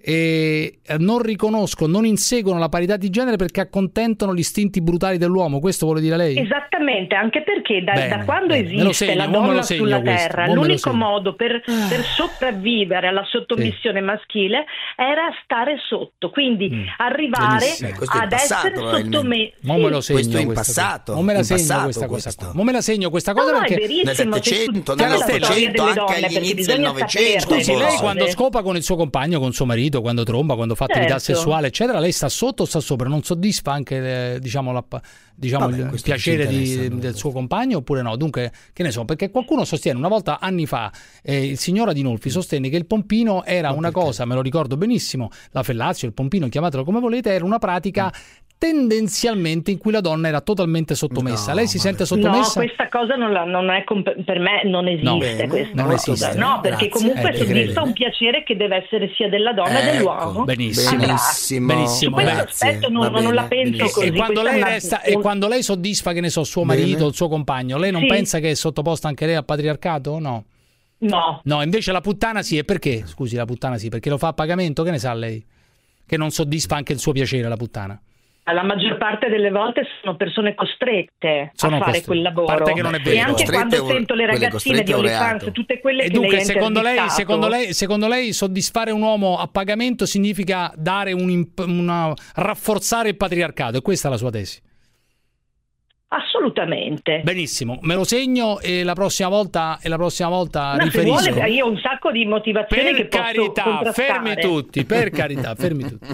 eh, non riconoscono, non inseguono la parità di genere perché accontentano gli istinti brutali dell'uomo. Questo vuole dire lei? Esattamente, anche perché da, Bene, da quando bene. Me lo esiste segno, la mo me lo donna segno sulla questo, terra, mo me lo l'unico segno. modo per, per sopravvivere alla sottomissione maschile era stare sotto, quindi arrivare Benissimo. Eh, questo è in ad passato, essere probabilmente. sottomesso. Mo me lo segno Questo è in questa passato, cosa. Mo me la in segno passato questa cosa questo. qua. Mo me la segno questa cosa No, no, è perché verissimo, Nel c'è Settecento, tutta la storia nell'Ottocento, delle anche donne, agli perché inizi del bisogna Novecento, saperle Scusi, le lei cose. quando scopa con il suo compagno, con suo marito, quando tromba, quando fa attività Certo. sessuale, eccetera, lei sta sotto o sta sopra? Non soddisfa anche eh, diciamo, la, diciamo Vabbè, il questo non ci piacere di- interessa, allora. del suo compagno oppure no? Dunque, che ne so, perché qualcuno sostiene, una volta anni fa, eh, il signor Adinolfi sostenne che il pompino era una cosa, me lo ricordo benissimo, la fellatio, il pompino, chiamatelo come volete, era una pratica tendenzialmente in cui la donna era totalmente sottomessa. No, Lei si sente No, sottomessa? questa cosa non, la, non è comp- per me non esiste. No, questa non cosa. esiste. No, perché Grazie. comunque Eh, soddisfa credi. un piacere che deve essere sia della donna che dell'uomo. Ecco, Benissimo. benissimo, Benissimo. Questo grazie, aspetto non, va non bene, la penso benissimo. così. E quando, Questa lei è una- resta, e quando lei soddisfa, che ne so, suo marito, Bene. il suo compagno, lei non Sì. pensa che è sottoposta anche lei al patriarcato o no? No. No, invece la puttana sì. E perché? Scusi, la puttana sì, perché lo fa a pagamento? Che ne sa lei? Che non soddisfa anche il suo piacere la puttana? La maggior parte delle volte sono persone costrette Sono a fare costrette. quel lavoro. A parte che non è vero. E anche Costrette quando è un- sento le quelle ragazzine di costrette è un OnlyFans, reato. tutte quelle E che dunque, lei ha secondo lei, intervistato, secondo, lei, secondo lei soddisfare un uomo a pagamento significa dare un imp- una, rafforzare il patriarcato? E questa è la sua tesi? assolutamente. Benissimo, me lo segno e la prossima volta, e la prossima volta Ma se riferisco. vuole, io ho un sacco di motivazioni Per che posso carità, contrastare. fermi tutti, per carità, fermi tutti.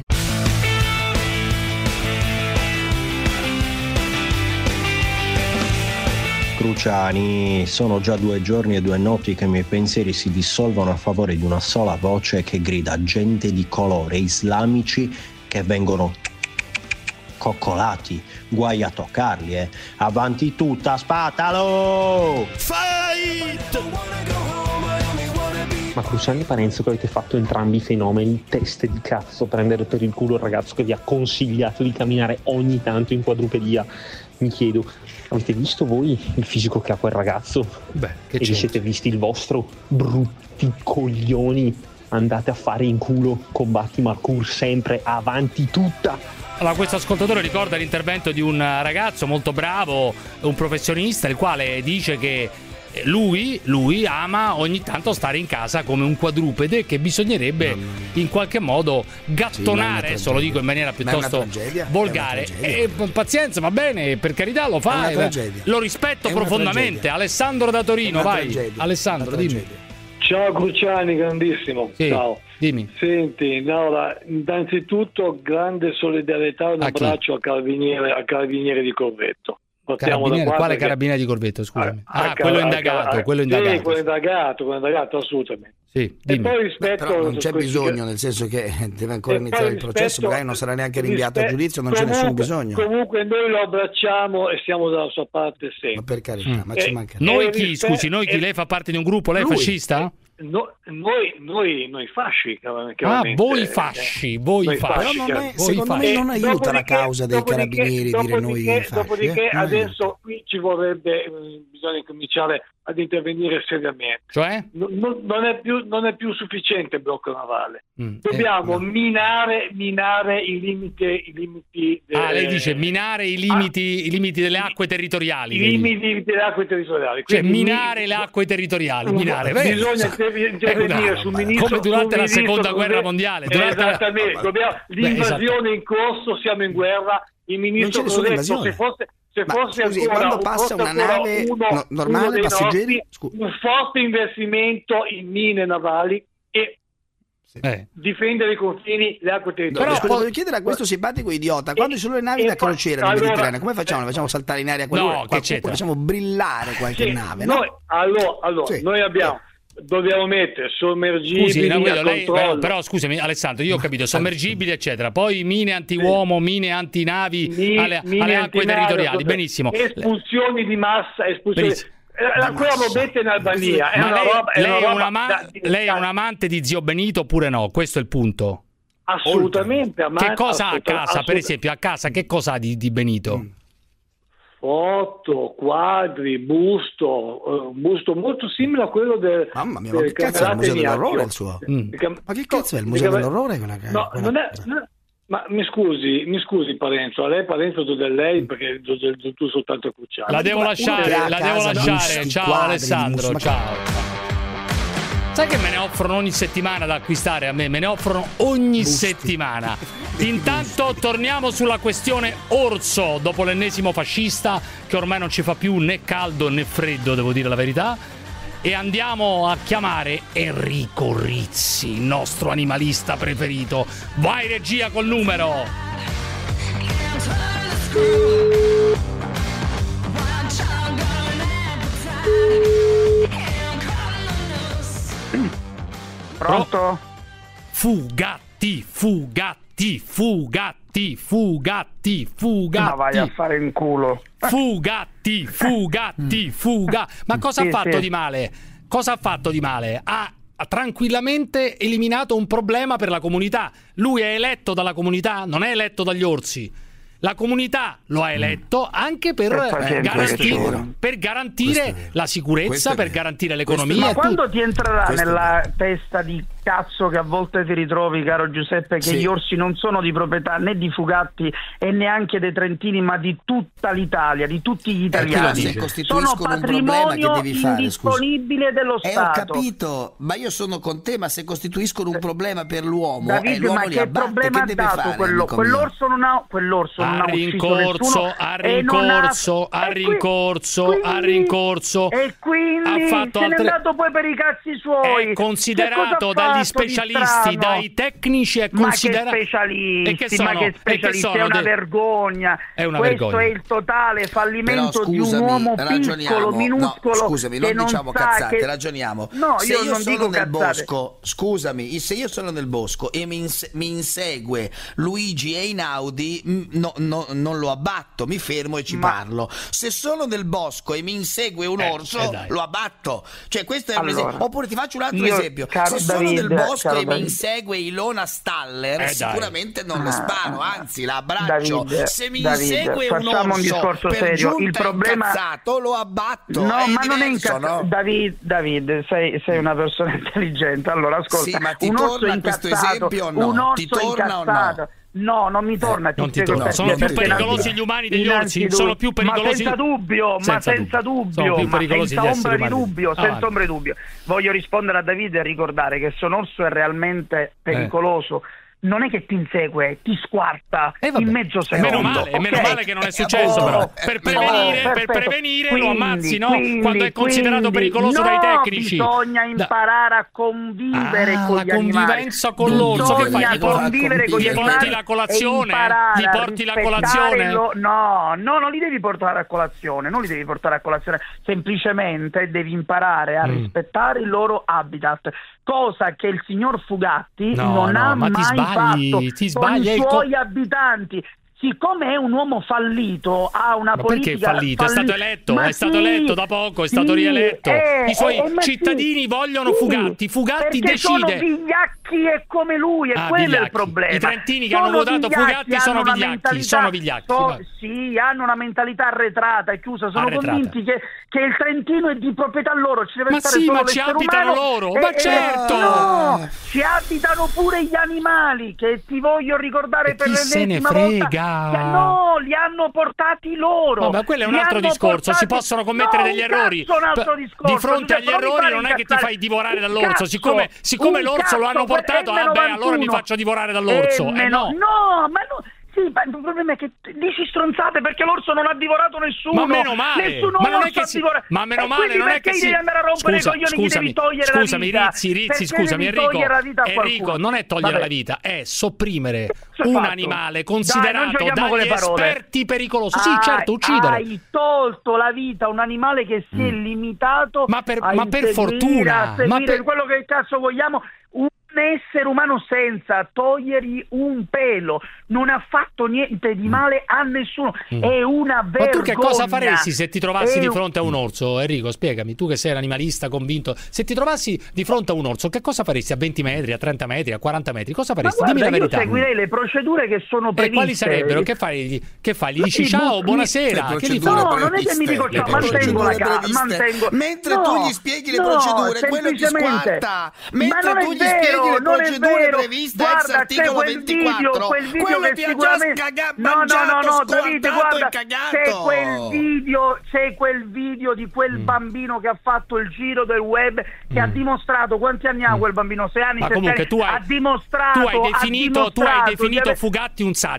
Cruciani, sono già due giorni e due notti che i miei pensieri si dissolvono a favore di una sola voce che grida gente di colore, islamici che vengono coccolati, guai a toccarli, eh. Avanti tutta, spatalo! Fight! Ma Cruciani e Parenzo, che avete fatto entrambi fenomeni, teste di cazzo, prendere per il culo il ragazzo che vi ha consigliato di camminare ogni tanto in quadrupedia. Mi chiedo, avete visto voi il fisico che ha quel ragazzo? Beh, che e vi c'è? siete visti il vostro? Brutti coglioni, andate a fare in culo, combatti Marcour sempre, avanti tutta! Allora, questo ascoltatore ricorda l'intervento di un ragazzo molto bravo, un professionista, il quale dice che lui, lui ama ogni tanto stare in casa come un quadrupede, che bisognerebbe in qualche modo gattonare, adesso lo dico in maniera piuttosto volgare. E pazienza, va bene, per carità, lo fa, lo rispetto profondamente. Alessandro da Torino, vai. Alessandro, dimmi. Ciao Cruciani, grandissimo. Sì, Ciao. Dimmi. Senti, Laura, innanzitutto grande solidarietà e un A chi? abbraccio al carabiniere, al carabiniere di Corvetto. Partiamo da Carabiniere, qua quale perché- carabiniere di Corvetto, scusami? a- Ah, a- quello a- indagato, a- quello Sì, indagato. quello indagato, quello indagato, assolutamente. Sì, E dimmi. poi rispetto Però non c'è questi- bisogno, nel senso che deve ancora E iniziare poi il processo, rispetto- magari non sarà neanche rinviato a rispe- giudizio, non c'è nessun comunque- bisogno. Comunque noi lo abbracciamo e siamo dalla sua parte sempre. Ma per carità, ma E- ci manca. Noi e chi, rispe- scusi, noi chi? e- Lei fa parte di un gruppo, lei è Lui. fascista? No- noi, noi, noi fasci, Ah, chiaramente. voi fasci, voi Noi fasci. fasci, Però non è- chiaro. secondo me E non aiuta dopodiché- la causa dei dopodiché- carabinieri dire noi dopodiché- fasci, Dopodiché eh? Non adesso qui ci vorrebbe, eh, bisogna cominciare ad intervenire seriamente. Cioè? No- no- non, è più, non è più sufficiente il blocco navale. Mm, Dobbiamo minare, minare i limiti, i limiti de- Ah, lei dice minare i limiti, i limiti delle acque territoriali. i lei dice. limiti delle acque territoriali. Cioè, Quindi minare le acque territoriali. Minare, vero? bisogna È una intervenire sul roba. ministro, Come durante sul la seconda ministro guerra Crudele. mondiale. Durante la- Esattamente, dobbiamo- Beh, l'invasione in corso, siamo in guerra. Il ministro Non c'è nessuna Crudele, invasione. se fosse, se Ma fosse scusi, ancora, quando passa fosse una ancora nave uno, no- normale, uno dei passeggeri, nostri, un forte investimento in mine navali e Eh. difendere i confini, le acque Però territoriali. scusa, voglio chiedere a questo simpatico idiota, quando ci sono le navi e da poi- crociera nel allora- Mediterraneo, come facciamo? Le facciamo saltare in aria qualunque, No, che qualcuno, c'entra? facciamo brillare qualche Sì, nave, no? noi, allora, allora, Sì. noi abbiamo dobbiamo mettere sommergibili Scusi, no, a quello, lei, controllo. però, però scusami Alessandro, io ho capito, sommergibili eccetera, poi mine anti-uomo, mine antinavi Mi- alle, mine alle acque antinave, territoriali, benissimo. espulsioni di massa, espulsioni. Benissimo. Eh, quella robetta in Albania è Ma una lei, roba, è lei una è roba un ama- da- lei è un amante di Zio Benito oppure no? Questo è il punto. assolutamente amante, Che cosa ha a assoluta- casa, per assolut- esempio, a casa che cosa ha di, di Benito? foto, quadri, busto, eh, un busto molto simile a quello del Mamma mia, ma che cazzo è il Museo dell'Orrore il suo? Ma che cazzo è il Museo dell'Orrore? Quella che- No, quella- non è, no, ma mi scusi, mi scusi Parenzo, a lei Parenzo tu del lei perché tu, tu, tu soltanto Cruciani. La devo lasciare, la devo lasciare. Ciao Alessandro, ciao. Sai che me ne offrono ogni settimana da acquistare a me? Me ne offrono ogni settimana. Intanto torniamo sulla questione orso, dopo l'ennesimo fascista che ormai non ci fa più né caldo né freddo, devo dire la verità. E andiamo a chiamare Enrico Rizzi, il nostro animalista preferito. Vai regia col numero. Pronto? Fugatti, fugatti, fugatti. Fugatti, Fugatti, Fugatti. Ma vai a fare in culo. Fugatti, Fugatti, Fuga. Ma cosa Sì, ha fatto sì. di male? Cosa ha fatto di male? Ha ha tranquillamente eliminato un problema per la comunità. Lui è eletto dalla comunità, non è eletto dagli orsi. La comunità lo ha eletto anche per, Eh, garanti- questo- per garantire la sicurezza, per garantire l'economia. Ma e quando tutto. ti entrerà Questo è nella testa di cazzo che a volte ti ritrovi, caro Giuseppe, che Sì. gli orsi non sono di proprietà né di Fugatti e neanche dei trentini, ma di tutta l'Italia, di tutti gli italiani, se sono costituiscono un problema, patrimonio che devi fare, scusa? indisponibile dello Eh, ho Stato. capito, ma io sono con te, ma se costituiscono un problema per l'uomo, e David, l'uomo ma li che abbatte, problema che ha deve dato fare, quello? amico Quell'orso non ha, quell'orso non Ha ha ucciso rincorso, nessuno ha e non ha- rincorso, ha e qui- rincorso, quindi- ha rincorso. E quindi ha fatto se n'è altre... andato poi per i cazzi suoi. È considerato Che cosa ha dagli fatto di specialisti, strano? dai tecnici, è Ma che considerato. specialisti, E che sono? ma che E che specialisti, sono è una de- vergogna. È una Questo vergogna. è il totale fallimento Però, di un scusami, uomo ragioniamo. piccolo, No, minuscolo. scusami, che non diciamo sa cazzate, che- ragioniamo. No, se io io, non sono dico nel cazzate. bosco, scusami, se io sono nel bosco e mi, ins- mi insegue Luigi e in Audi, m- no, no, non lo abbatto, mi fermo e ci Ma- parlo. Se sono nel bosco e mi insegue un Eh, orso, eh, dai. lo abbatto. Cioè, questo è un Allora, esempio. Oppure ti faccio un altro io, esempio. caro Se sono David, nel bosco caro e mi David. insegue Ilona Staller, Eh, dai. sicuramente non le Ah, sparo, anzi la abbraccio. David, Se mi David, insegue un facciamo un orso discorso per serio. giunta Il problema incazzato, lo abbatto. No, è ma non è diverso, incazzato. no? David, David sei, sei una persona intelligente. Allora, ascolta, Sì, ma ti un orso torna questo incazzato, esempio o no? un orso Ti torna o no? incazzato. No, non mi torna. non ti spiego torna. perché, Sono più perché pericolosi innanzi- gli umani degli orsi? innanzitutto- Sono più pericolosi- Ma senza dubbio, Senza ma senza dubbio. dubbio, Sono più ma pericolosi senza gli esseri ombra di umani. dubbio, Ah, senza vai. ombra di dubbio. Voglio rispondere a Davide e ricordare che se un orso è realmente pericoloso, non è che ti insegue, ti squarta in mezzo secondo. Meno male, ok? meno male che non è successo, Oh, però. Per oh, prevenire, per perfetto. prevenire Quindi, lo ammazzi, no? quindi, Quando è considerato quindi, pericoloso no, dai tecnici. bisogna imparare a convivere Ah, con la gli animali. convivenza con l'orso, che fai? Bisogna Gli porti- convivere con gli gli porti animali la e colazione? imparare Gli a porti la rispettare colazione? lo- No, no, non li devi portare a colazione, non li devi portare a colazione, semplicemente devi imparare a Mm. rispettare il loro habitat, cosa che il signor Fugatti No, non no, ha ma ti mai sbagli, fatto ti sbagli, è con il i co- suoi abitanti. Siccome è un uomo fallito, ha una Ma perché politica fallito? È stato falli- eletto, Ma è stato sì, eletto da poco, è stato sì, rieletto. eh, I suoi eh, ma cittadini sì, vogliono sì, Fugatti, Fugatti perché sono decide. vigliacchi e come lui, e Ah, quello è vigliacchi. il problema. I trentini che Sono hanno votato vigliacchi, Fugatti sono hanno una vigliacchi, mentalità- sono vigliacchi, so- vai. sì, hanno una mentalità arretrata e chiusa, sono Arretrata. convinti che, che il Trentino è di proprietà loro, ci deve Ma stare sì, solo ma ci l'essere abitano umano loro, e- ma e- certo! No, ci abitano pure gli animali, che ti voglio ricordare E per chi se ne l'ennesima volta. frega? Che no, li hanno portati loro. No, ma quello è un Li altro hanno discorso, si portati- possono commettere No, degli un errori. cazzo, un altro P- discorso. Di fronte Giuseppe, agli non mi errori fare non è che ti incazzare. fai divorare Un dall'orso, cazzo, siccome, siccome un l'orso lo hanno cazzo, portato, per ah beh, allora mi M novantuno. faccio divorare dall'orso. Eh no. No, ma no. Sì, ma il problema è che dici stronzate perché l'orso non ha divorato nessuno. Ma meno male, Nessuno ma non è orso che ha si- divorato. ma meno E male quindi non è perché che gli si devi andare a rompere Scusa, i coglioni, gli scusami, devi togliere scusami, la vita. Rizzi, Rizzi, Perché scusami, devi Enrico. togliere la vita a Enrico, qualcuno? non è togliere Vabbè. la vita, è sopprimere Cosa hai un fatto? animale Dai, considerato non giochiamo con dagli le parole. esperti pericoloso. Sì, Hai- certo, uccidere. Hai tolto la vita a un animale che si è limitato Ma per- a ma per inseguire, fortuna, a seguire ma per- quello che cazzo vogliamo. Un essere umano senza togliergli un pelo non ha fatto niente di male a nessuno. Mm. È una Ma vergogna. tu che cosa faresti se ti trovassi È di un- fronte a un orso, Enrico? Spiegami, tu che sei un animalista convinto. Se ti trovassi di fronte a un orso, che cosa faresti a venti metri, a trenta metri, a quaranta metri? Cosa Ma faresti? guarda, Dimmi la io verità. seguirei le procedure che sono E previste. quali sarebbero? Che fai? Che fai? Gli dici I ciao, bu- buonasera. le Che gli procedure fai? No, non è che mi dico Le ciao, mantengo la procedure cara, previste. mantengo. Mentre No, tu gli spieghi le no, procedure, quello ti semplicemente. squarta. Ma Mentre non è tu gli vero, spieghi le non è procedure vero. previste ex Guarda, c'è articolo quel ventiquattro, video, quel video quello che ti ha già sicuramente scaga- no, no, no, mangiato, no, Davide, squartato guarda, e cagato. c'è quel video, c'è quel video di quel Mm. bambino che ha fatto il giro del web, che ha dimostrato quanti anni ha quel bambino? Sei anni, Ma sette comunque anni. tu hai, ha dimostrato, tu hai ha definito, tu hai dimostrato di definito aver- Fugatti un sadico.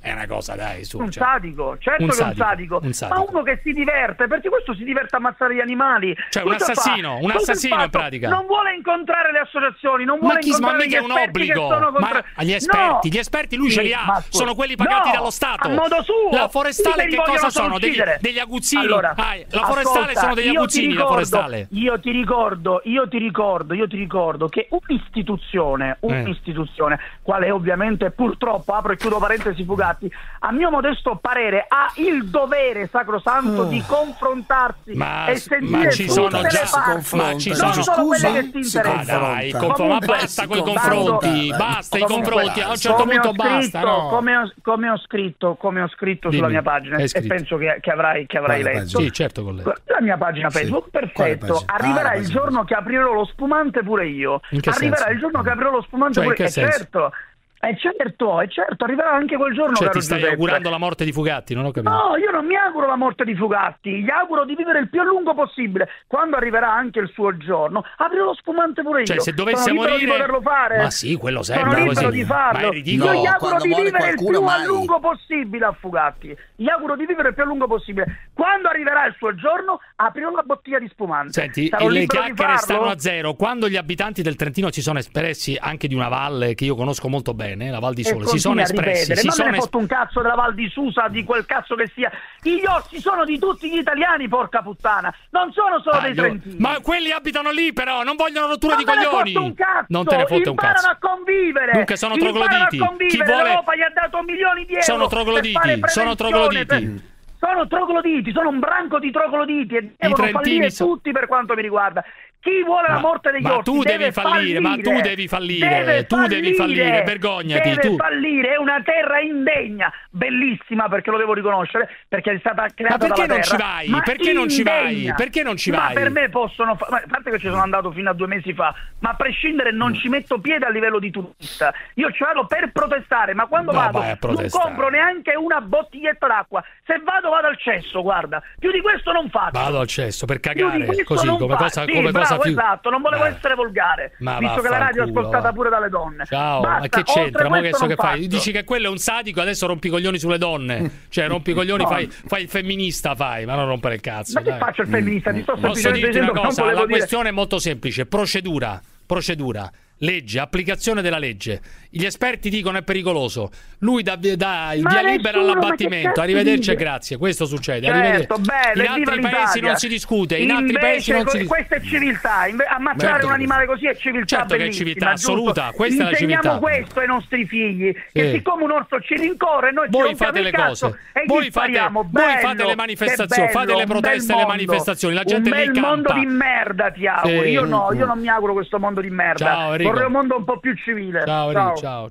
è una cosa, dai, su. Un cioè. sadico, certo un che è sadico, un sadico, un sadico, ma uno che si diverte, perché questo si diverte a ammazzare gli animali. Cioè un Cosa assassino, fa? un Cosa assassino fa? in pratica. Non vuole incontrare le associazioni, non Ma vuole chi ma incontrare mica gli è un esperti che obbligo. sono contro... Ma gli esperti, No. gli esperti lui Sì, ce li ha, ma scusa. sono quelli pagati No, dallo Stato. a modo suo. La forestale Sì, che li vogliono cosa solo sono? Degli, uccidere. degli aguzzini. Allora, ah, la forestale ascolta, sono degli io ti aguzzini, ricordo, la forestale. Io ti ricordo, io ti ricordo, io ti ricordo che un'istituzione, un'istituzione, quale è ovviamente purtroppo, apro e chiudo parentesi Fugatti, a mio modesto parere ha il dovere sacrosanto di confrontarsi Ma, e sentire ma ci tutte sono le già parti, ma ci non sono solo quelle che ti si interessano. ah, dai, confo- ma Comunque, basta coi tanto- confronti, basta i comunque, confronti, a un certo come punto ho basta, scritto, no? come, ho, come ho scritto, come ho scritto Dimmi, sulla mia pagina hai e scritto. penso che, che avrai, che avrai Quale letto. pagina? Sì, certo, con lei. La mia pagina Facebook, perfetto. pagina? Arriverà Ah, la il pagina. giorno che aprirò lo spumante pure io. In che Arriverà senso? il giorno che aprirò lo spumante Cioè, in pure che io. senso? Certo. E certo, e certo, arriverà anche quel giorno, Cioè caro ti stai Giuseppe. augurando la morte di Fugatti, non ho capito. No, io non mi auguro la morte di Fugatti, gli auguro di vivere il più a lungo possibile. Quando arriverà anche il suo giorno, aprirò lo spumante pure io. Cioè, se dovesse Sono libero morire- di poterlo fare. Ma sì, quello Sono sembra libero così. di farlo. Ma è ridicolo. Io gli No, auguro quando di muore vivere il qualcuno più a mai. lungo possibile a Fugatti. Gli auguro di vivere il più a lungo possibile. Quando arriverà il suo giorno, aprirò la bottiglia di spumante. Senti, Sarò le libero di chiacchiere farlo? stanno a zero. Quando gli abitanti del Trentino si sono espressi anche di una valle che io conosco molto bene, la Val di E Sole, si sono continui a espressi, ripetere, si non me sono ne es- fotto un cazzo della Val di Susa, di quel cazzo che sia. Gli orsi sono di tutti gli italiani, porca puttana. Non sono solo Ah, dei gli- trentini. Ma quelli abitano lì, però, non vogliono rottura Non di me ne coglioni. fotte un cazzo, Non te ne fotte un imparano cazzo. a convivere. Dunque sono Imparano trogloditi. a convivere. Chi vuole- L'Europa gli ha dato milioni di euro. Sono per trogloditi, fare sono prevenzione, trogloditi. per- Sono trogloditi, sono un branco di trogloditi e devono trentini fallire so- tutti per quanto mi riguarda. Chi vuole la Ma- morte degli ma orsi tu deve devi fallire, ma tu devi fallire, Deve tu devi fallire, vergognati, Deve tu. fallire, è una terra indegna, bellissima perché lo devo riconoscere, perché è stata creata Ma perché dalla non ci terra, vai? ma Perché non ci vai? indegna. Perché non ci Ma vai? per me possono fa- ma a parte che ci sono andato fino a due mesi fa, ma a prescindere non ci metto piede a livello di turista. Io ci vado per protestare, ma quando No, vado vai a non protestare. compro neanche una bottiglietta d'acqua. Se vado vado al cesso, guarda. Più di questo non faccio. Vado al cesso per Più di cagare, questo così non come faccio. cosa, Sì, come cosa bravo, più. esatto, non volevo Ma- essere volgare, Ma visto che la radio è vaffanculo, ascoltata va. pure dalle donne. Ciao, Basta, ma che c'entra? oltre Ma che questo so che non fai? faccio. Dici che quello è un sadico, adesso rompi i coglioni sulle donne. Cioè, rompi i coglioni, No. fai, fai il femminista, fai, ma non rompere il cazzo. Ma che dai. faccio il femminista? Ti sto Posso semplicemente dirti una dicendo che non cosa? volevo La dire. questione è molto semplice: procedura, procedura. Legge, applicazione della legge. Gli esperti dicono è pericoloso. Lui dà, dà il Ma via libera nessuno, ma che all'abbattimento. cazzo Arrivederci e dice? grazie. Questo succede. Certo, Arrivederci. bene, in altri viva paesi l'Italia. non si discute. In altri Invece, paesi non si co- discute. questa è civiltà. Inve- ammazzare Certo un che- animale così è civiltà. certo che è bellissima, civiltà giusto? assoluta, questa è la Insegniamo civiltà. questo ai nostri figli. Che Sì. siccome un orso ci rincorre, noi ci Voi rompiamo fate il le cazzo cose, e gli voi fate, spariamo. voi Bello, fate le che manifestazioni, bello, fate le un bel proteste e le mondo. manifestazioni, la gente un lì bel mondo campa. di merda ti auguro. Sì. Io no, io non mi auguro questo mondo di merda. Ciao, Enrico. Vorrei un mondo un po' più civile. Ciao, Enrico, ciao.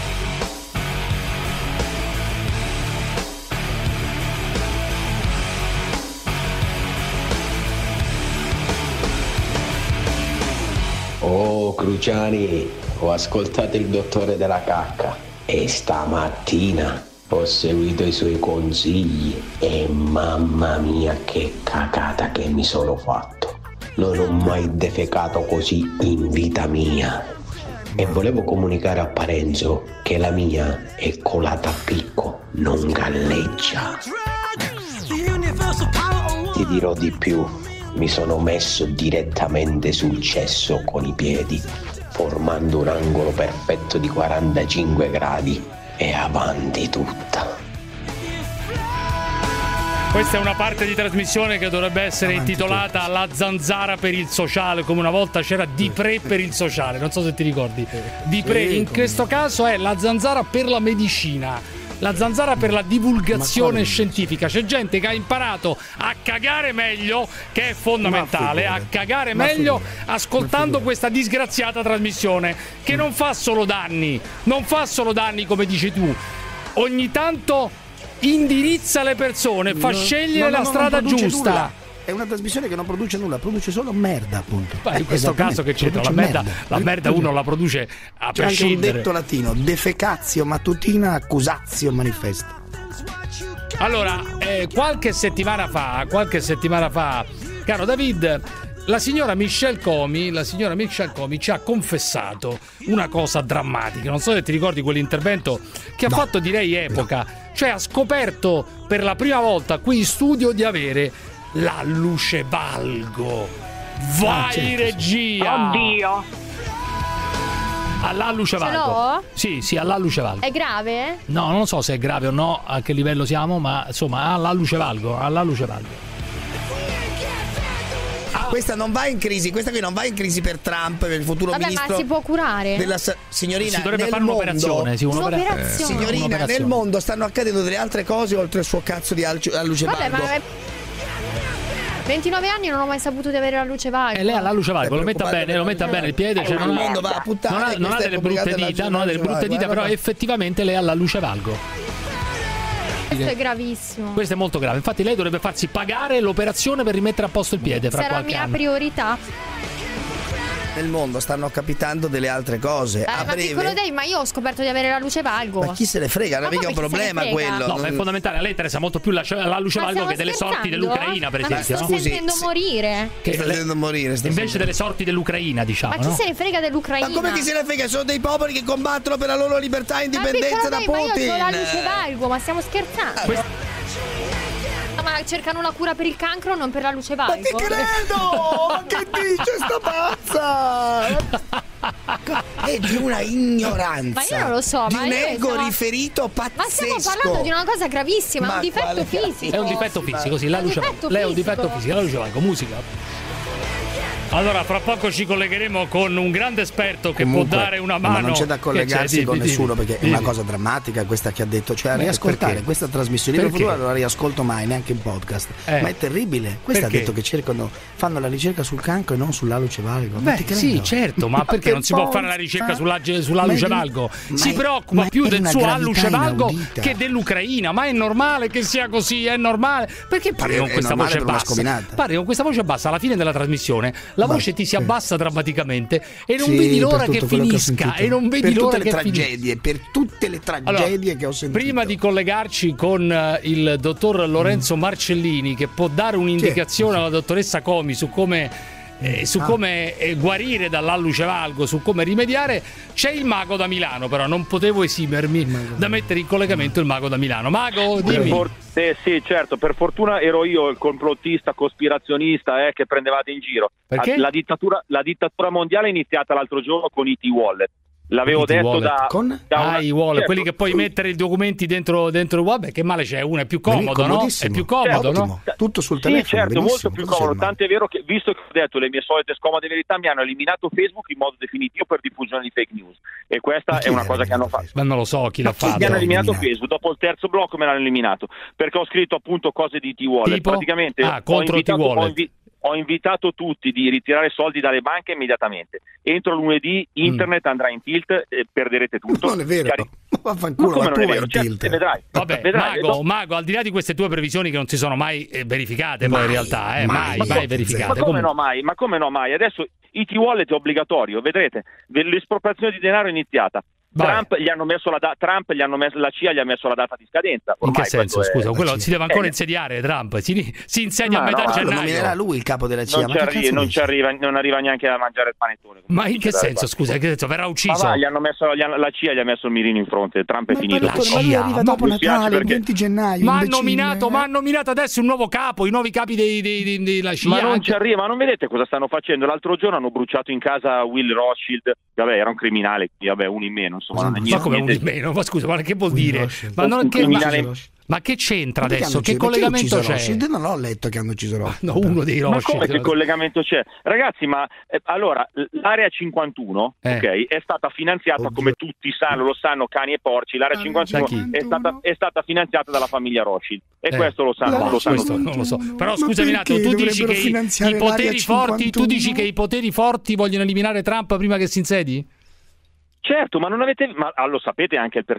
Oh Cruciani, ho ascoltato il dottore della cacca e stamattina ho seguito i suoi consigli e mamma mia che cacata che mi sono fatto. Non ho mai defecato così in vita mia. E volevo comunicare a Parenzo che la mia è colata a picco, non galleggia. Ti dirò di più, mi sono messo direttamente sul cesso con i piedi, formando un angolo perfetto di quarantacinque gradi e avanti tutta. Questa è una parte di trasmissione che dovrebbe essere intitolata La zanzara per il sociale, come una volta c'era Di Pre per il sociale, non so se ti ricordi. Di Pre, Sì, in come- questo caso è la zanzara per la medicina, la zanzara per la divulgazione scientifica. C'è gente che ha imparato a cagare meglio, che è fondamentale, Ma a figurati. cagare Ma meglio figurati. ascoltando questa disgraziata trasmissione, che non fa solo danni, non fa solo danni come dici tu. Ogni tanto indirizza le persone, fa No, scegliere no, no, la no, strada non produce giusta. nulla. È una trasmissione che non produce nulla, produce solo merda, appunto. Ma in questo caso che c'entra? La Produce merda, la merda uno la produce a C'è anche un prescindere. detto latino: defecazio mattutina, accusatio manifesta. Allora, eh, qualche settimana fa, qualche settimana fa, caro David, La signora Michelle Comey, la signora Michelle Comey ci ha confessato una cosa drammatica. Non so se ti ricordi quell'intervento che ha no. fatto, direi, epoca. No. Cioè ha scoperto per la prima volta qui in studio di avere la luce valgo. Vai, ah, certo, regia! Oddio! Alla luce valgo. Ce l'ho? Sì, sì, alla luce valgo. È grave? No, non so se è grave o no, a che livello siamo, ma insomma, alla luce valgo, alla luce valgo. Questa non va in crisi, questa qui non va in crisi per Trump, per il futuro Vabbè, ministro. Ma si può curare? Della signorina, si dovrebbe nel fare mondo, un'operazione, sì, un'operazione. Eh, signorina, un'operazione. Nel mondo stanno accadendo delle altre cose oltre il suo cazzo di al- a luce Vabbè, valgo. Ma è... ventinove anni non ho mai saputo di avere la luce valgo. E lei ha la luce valgo, lo metta bene, lo metta bene il piede, cioè non, mondo va a puttane, non ha, non ha delle brutte dita, non ha delle brutte dita, però effettivamente lei ha la luce valgo. Questo è gravissimo. Questo è molto grave. Infatti lei dovrebbe farsi pagare l'operazione per rimettere a posto il piede fra Sarà qualche mia anno. priorità. Nel mondo stanno capitando delle altre cose. Eh, a ma breve. piccolo dei, ma io ho scoperto di avere la luce valgo. Ma chi se ne frega? Non è mica un problema quello. No, ma è fondamentale. A lei interessa molto più la, la luce ma valgo che delle scherzando? sorti dell'Ucraina, per ma esempio. Ma no? sto sentendo morire. Che sta le, sentendo morire. Invece sentendo. delle sorti dell'Ucraina, diciamo. Ma chi no? se ne frega dell'Ucraina? Ma come chi se ne frega? Sono dei popoli che combattono per la loro libertà e indipendenza da dei, Putin. Ma io ho la luce valgo, ma stiamo scherzando? Questo... Ma cercano la cura per il cancro, non per la luce valgo. Ma ti credo! Ma che dice sta pazza? È di una ignoranza. Ma io non lo so, di ma un io ego stiamo... riferito pazzesco. Ma stiamo parlando di una cosa gravissima, ma è un difetto fisico. È un difetto fisico, sì, la luce valgo. Lei è un difetto fisico, la luce valgo, musica. Allora, fra poco ci collegheremo con un grande esperto che Comunque, può dare una mano. Ma non c'è da collegarsi c'è? con Dimmi, nessuno dimmi, perché dimmi. è una cosa drammatica questa che ha detto. Cioè, a Beh, riascoltare perché? questa trasmissione. Io in Perché? futuro non la riascolto mai, neanche in podcast. Eh. Ma è terribile. Questa Perché? ha detto che cercano, fanno la ricerca sul cancro e non sulla luce valgo. Beh, sì, certo, ma perché non si può fare la ricerca sulla, sulla luce valgo? Si preoccupa più del suo a luce valgo che dell'Ucraina, ma è normale che sia così, è normale. Perché parli con questa voce bassa? Parli con questa voce bassa alla fine della trasmissione, la voce ti si abbassa drammaticamente e non Sì, vedi l'ora per che tutto quello che ho finisca sentito. e non vedi per l'ora tutte le che tragedie, finisca. per tutte le tragedie Allora, che ho sentito. Prima di collegarci con eh, il dottor Lorenzo Marcellini, che può dare un'indicazione alla dottoressa Comey su come Eh, su Ah. come eh, guarire dalla luce valgo, su come rimediare, c'è il mago da Milano, però non potevo esimermi da mettere in collegamento il mago da Milano. Mago, Per dimmi. for- eh, sì, certo, per fortuna ero io il complottista, cospirazionista eh, che prendevate in giro. Perché? La dittatura, la dittatura mondiale è iniziata l'altro giorno con i T-Wallet. L'avevo I detto wallet. da, Con? da Ah, una- i wallet, certo. quelli che puoi mettere i documenti dentro, dentro il web, che male c'è? Uno è più comodo, no? È comodissimo. più comodo, Ottimo. no? Tutto sul Sì, telefono. certo, benissimo. molto più Cosa c'è comodo. di male? Tanto è vero che, visto che ho detto le mie solite scomode verità, mi hanno eliminato Facebook in modo definitivo per diffusione di fake news. E questa è una cosa che hanno fatto. Ma non lo so chi l'ha Mi fatto. hanno eliminato Facebook, dopo il terzo blocco me l'hanno eliminato perché ho scritto appunto cose di T-Wallet. Tipo? Praticamente Ah, ho contro invitato, T-Wallet. ho, invi- ho invitato tutti di ritirare soldi dalle banche immediatamente. Entro lunedì internet andrà in tilt e perderete tutto. Non è vero. Cari- Ma vaffanculo, Ma come ma non tu è vai vero? in Certo, tilt. vedrai. Vabbè, vedrai. Mago, Mago, al di là di queste tue previsioni che non si sono mai eh, verificate, poi in realtà, eh, mai, Ma mai, co- verificate. Ma come Comunque- no mai? Ma come no mai? Adesso i T-Wallet è obbligatorio, vedrete, l'espropriazione di denaro è iniziata. Vai. Trump gli hanno messo la da- Trump gli hanno messo la C I A gli ha messo la data di scadenza. In che Ormai senso? questo è- Scusa, quello si deve ancora Eh, insediare Trump. Si, si insedia Ma a metà no, lo gennaio. nominerà lui il capo della C I A. non, Ma ci che arri- cazzo non dici? ci arriva, non arriva neanche a mangiare il panettone. Ma in che Dai, senso? vai. Scusa, in che senso? Verrà Ma ucciso? va, gli hanno messo, gli hanno- la C I A gli ha messo il mirino in fronte. Trump è Ma il finito. panettone, ma lui arriva dopo Mi spiace Natale, il perché- venti gennaio. Ma ha imbecille. nominato, ma ha nominato adesso un nuovo capo, i nuovi capi dei, dei, dei- della C I A. Ma non anche- ci arriva, ma non vedete cosa stanno facendo? L'altro giorno hanno bruciato in casa Will Rothschild, vabbè era un criminale, quindi, vabbè un in meno, insomma. Non è Ma niente, come un niente- di meno? Ma scusa, ma che vuol dire? Ma, Un non, che, ma, criminale- ma che c'entra Ma perché adesso? hanno Che ucciso- collegamento perché hanno c'è? ucciso Rothschild? Non ho letto che hanno ucciso Rothschild. No, uno dei Ma Rothschild. come che collegamento c'è? Ragazzi, ma eh, allora l'area cinquantuno Eh. ok, è stata finanziata, come tutti sanno, lo sanno cani e porci, l'area cinquantuno Da chi? è stata, è stata finanziata dalla famiglia Rothschild e Eh. questo lo sanno, Bah, lo sanno questo tutti. non lo so. Però Ma scusami un attimo, perché tu dici che dovrebbero i, finanziare i poteri l'area forti, tu cinquantuno? dici che i poteri forti vogliono eliminare Trump prima che si insedi? Certo, ma non avete, ma ah, lo sapete anche il perché.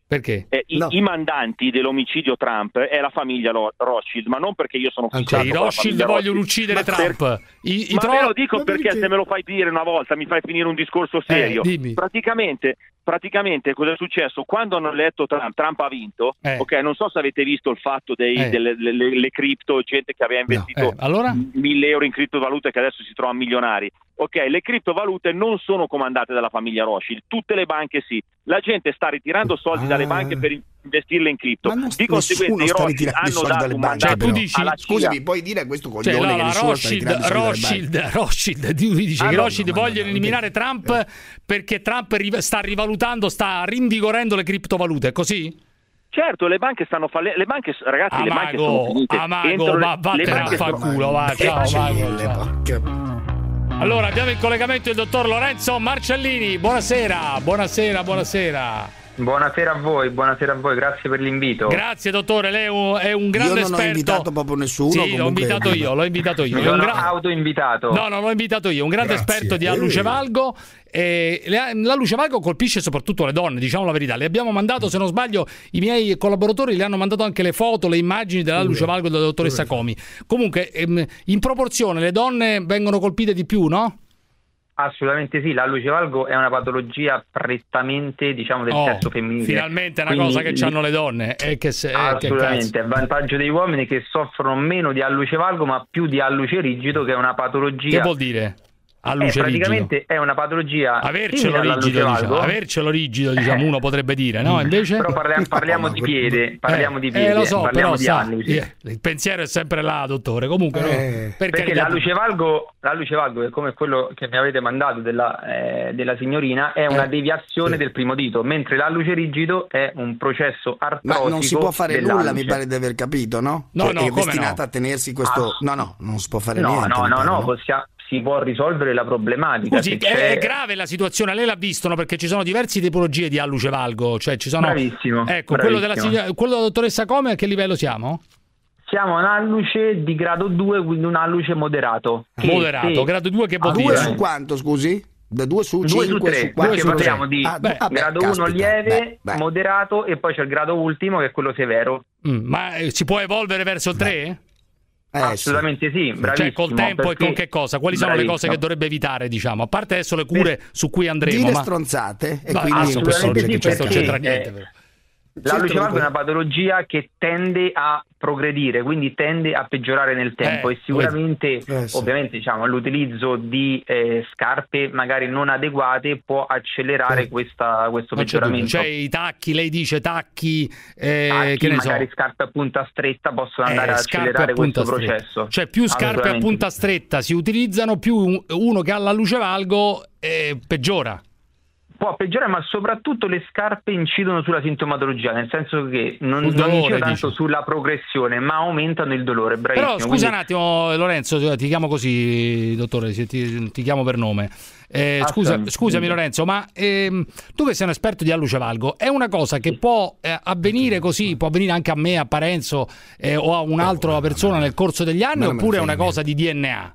Perché? Eh, i, No. I mandanti dell'omicidio Trump è la famiglia Ro- Rothschild, ma non perché io sono fissato Cioè, i con la Rothschild famiglia vogliono Rothschild. uccidere Ma Trump. per- I, i ma tro- ve lo dico Ma perché, perché? se me lo fai dire una volta mi fai finire un discorso serio. Eh, dimmi. praticamente, praticamente cosa è successo? Quando hanno eletto Trump, Trump ha vinto, Eh. ok, non so se avete visto il fatto dei, Eh. delle le, le- le cripto, gente che aveva investito Eh, allora? mille euro in criptovalute che adesso si trova milionari. Ok, le criptovalute non sono comandate dalla famiglia Rothschild, tutte le banche sì. La gente sta ritirando soldi Ah. dalle banche per investirle in cripto. Ma non- Di conseguenza nessuno i sta Rothschild ritirando i hanno soldi dato dalle un banche, mandato però. tu dici- alla C I A. Scusami, puoi dire a questo Cioè, coglione no, che la nessuno sta Rothschild, ritirando i soldi dalle banche? Rothschild, Rothschild, lui dice Ah, che i no, Rothschild no, ma vogliono no, eliminare Trump perché Trump ri- sta rivalutando, sta rinvigorendo le criptovalute, è così? Certo, le banche stanno fallendo. Le banche, ragazzi, le banche sono Amago, finite. Amago, Entro le- va le vattene a banche fa sono- culo, va, ciao, Eh, Mago, le ciao. porche- Allora, abbiamo in collegamento il dottor Lorenzo Marcellini. Buonasera, buonasera, buonasera. Buonasera a voi, buonasera a voi, grazie per l'invito. Grazie dottore, lei è un, è un grande Io non ho esperto. invitato proprio nessuno, Sì, l'ho comunque- invitato io, l'ho invitato io. Mi È un sono gra- autoinvitato. No, no, l'ho invitato io, un grande Grazie. esperto di Eh. Alluce Valgo. Eh, le- la luce valgo colpisce soprattutto le donne, diciamo la verità. Le abbiamo mandato, se non sbaglio, i miei collaboratori le hanno mandato anche le foto, le immagini della luce valgo della dottoressa Comi. Comunque, ehm, in proporzione le donne vengono colpite di più, no? Assolutamente sì, la luce valgo è una patologia prettamente, diciamo, del Oh, sesso femminile. finalmente è una Quindi, cosa che hanno le donne. E che se, eh, che assolutamente, cazzo. è vantaggio degli uomini che soffrono meno di alluce valgo, ma più di alluce rigido, che è una patologia. Che vuol dire? Alluce Eh, rigido. praticamente è una patologia Avercelo simile all'alluce rigido, diciamo, valgo. avercelo rigido, diciamo, uno potrebbe dire, no? Invece Però parliamo, parliamo di piede, parliamo eh, di piede, eh, lo so, parliamo però di sa, alluce. eh, il pensiero è sempre là, dottore. Comunque, no? Eh, Per Perché carità- la luce valgo, la luce valgo, è come quello che mi avete mandato della, eh, della signorina, è una Eh, deviazione sì. del primo dito, mentre l'alluce rigido è un processo artrotico. Ma non si può fare nulla, dell'alluce. mi pare di aver capito, no? No, Cioè, no, è come destinata no? a tenersi questo... No, no, non si può fare No, niente. no, mi no, pare, no, possiamo- si può risolvere la problematica. Scusi, se è, c'è- è grave la situazione, lei l'ha visto, no? Perché ci sono diverse tipologie di alluce valgo, cioè ci sono Bravissimo, Ecco, quello della, bravissimo. sign- quello della dottoressa Come, a che livello siamo? Siamo a un alluce di grado due, quindi un alluce moderato. che Moderato, se- grado due che vuol Due dire? su quanto, scusi? Da due su Due su cinque tre, su quattro? perché su parliamo tre. di Ah, Beh, vabbè, grado caspita. uno lieve, Beh, beh. moderato e poi c'è il grado ultimo che è quello severo. Mm, ma eh, si può evolvere verso il tre? Eh, sì. Assolutamente sì, bravissimo. Cioè col tempo perché- e con che cosa? Quali sono le cose Bravissimo. che dovrebbe evitare, diciamo? A parte adesso le cure su cui andremo, Dire ma stronzate e Ma quindi adesso questo, assolutamente non- sì, questo non perché, c'entra niente. eh, però. La luce Certo, valgo è una patologia che tende a progredire, quindi tende a peggiorare nel tempo Eh, e sicuramente, Eh, sì. ovviamente, diciamo, l'utilizzo di eh, scarpe magari non adeguate può accelerare Sì. questa, questo Non c'è dubbio. peggioramento. Cioè i tacchi, lei dice tacchi, eh, Tacchi, che ne so. magari scarpe a punta stretta possono Eh, andare ad scarpe accelerare a punta questo stretta. processo. Cioè più scarpe a Assolutamente. punta stretta si utilizzano, più un- uno che ha la luce valgo eh, peggiora. Può peggiorare, ma soprattutto le scarpe incidono sulla sintomatologia, nel senso che non, Sul non dolore, incidono tanto dici. sulla progressione, ma aumentano il dolore. Bravissimo. Però scusa Quindi- un attimo Lorenzo, ti chiamo così, dottore, se ti, ti chiamo per nome. Eh, scusa, Assolutamente. scusami Lorenzo, ma ehm, tu che sei un esperto di alluce valgo, è una cosa che può eh, avvenire così, può avvenire anche a me, a Parenzo eh, o a un'altra persona nel corso degli anni, Ma non me ne oppure è frega una cosa di D N A?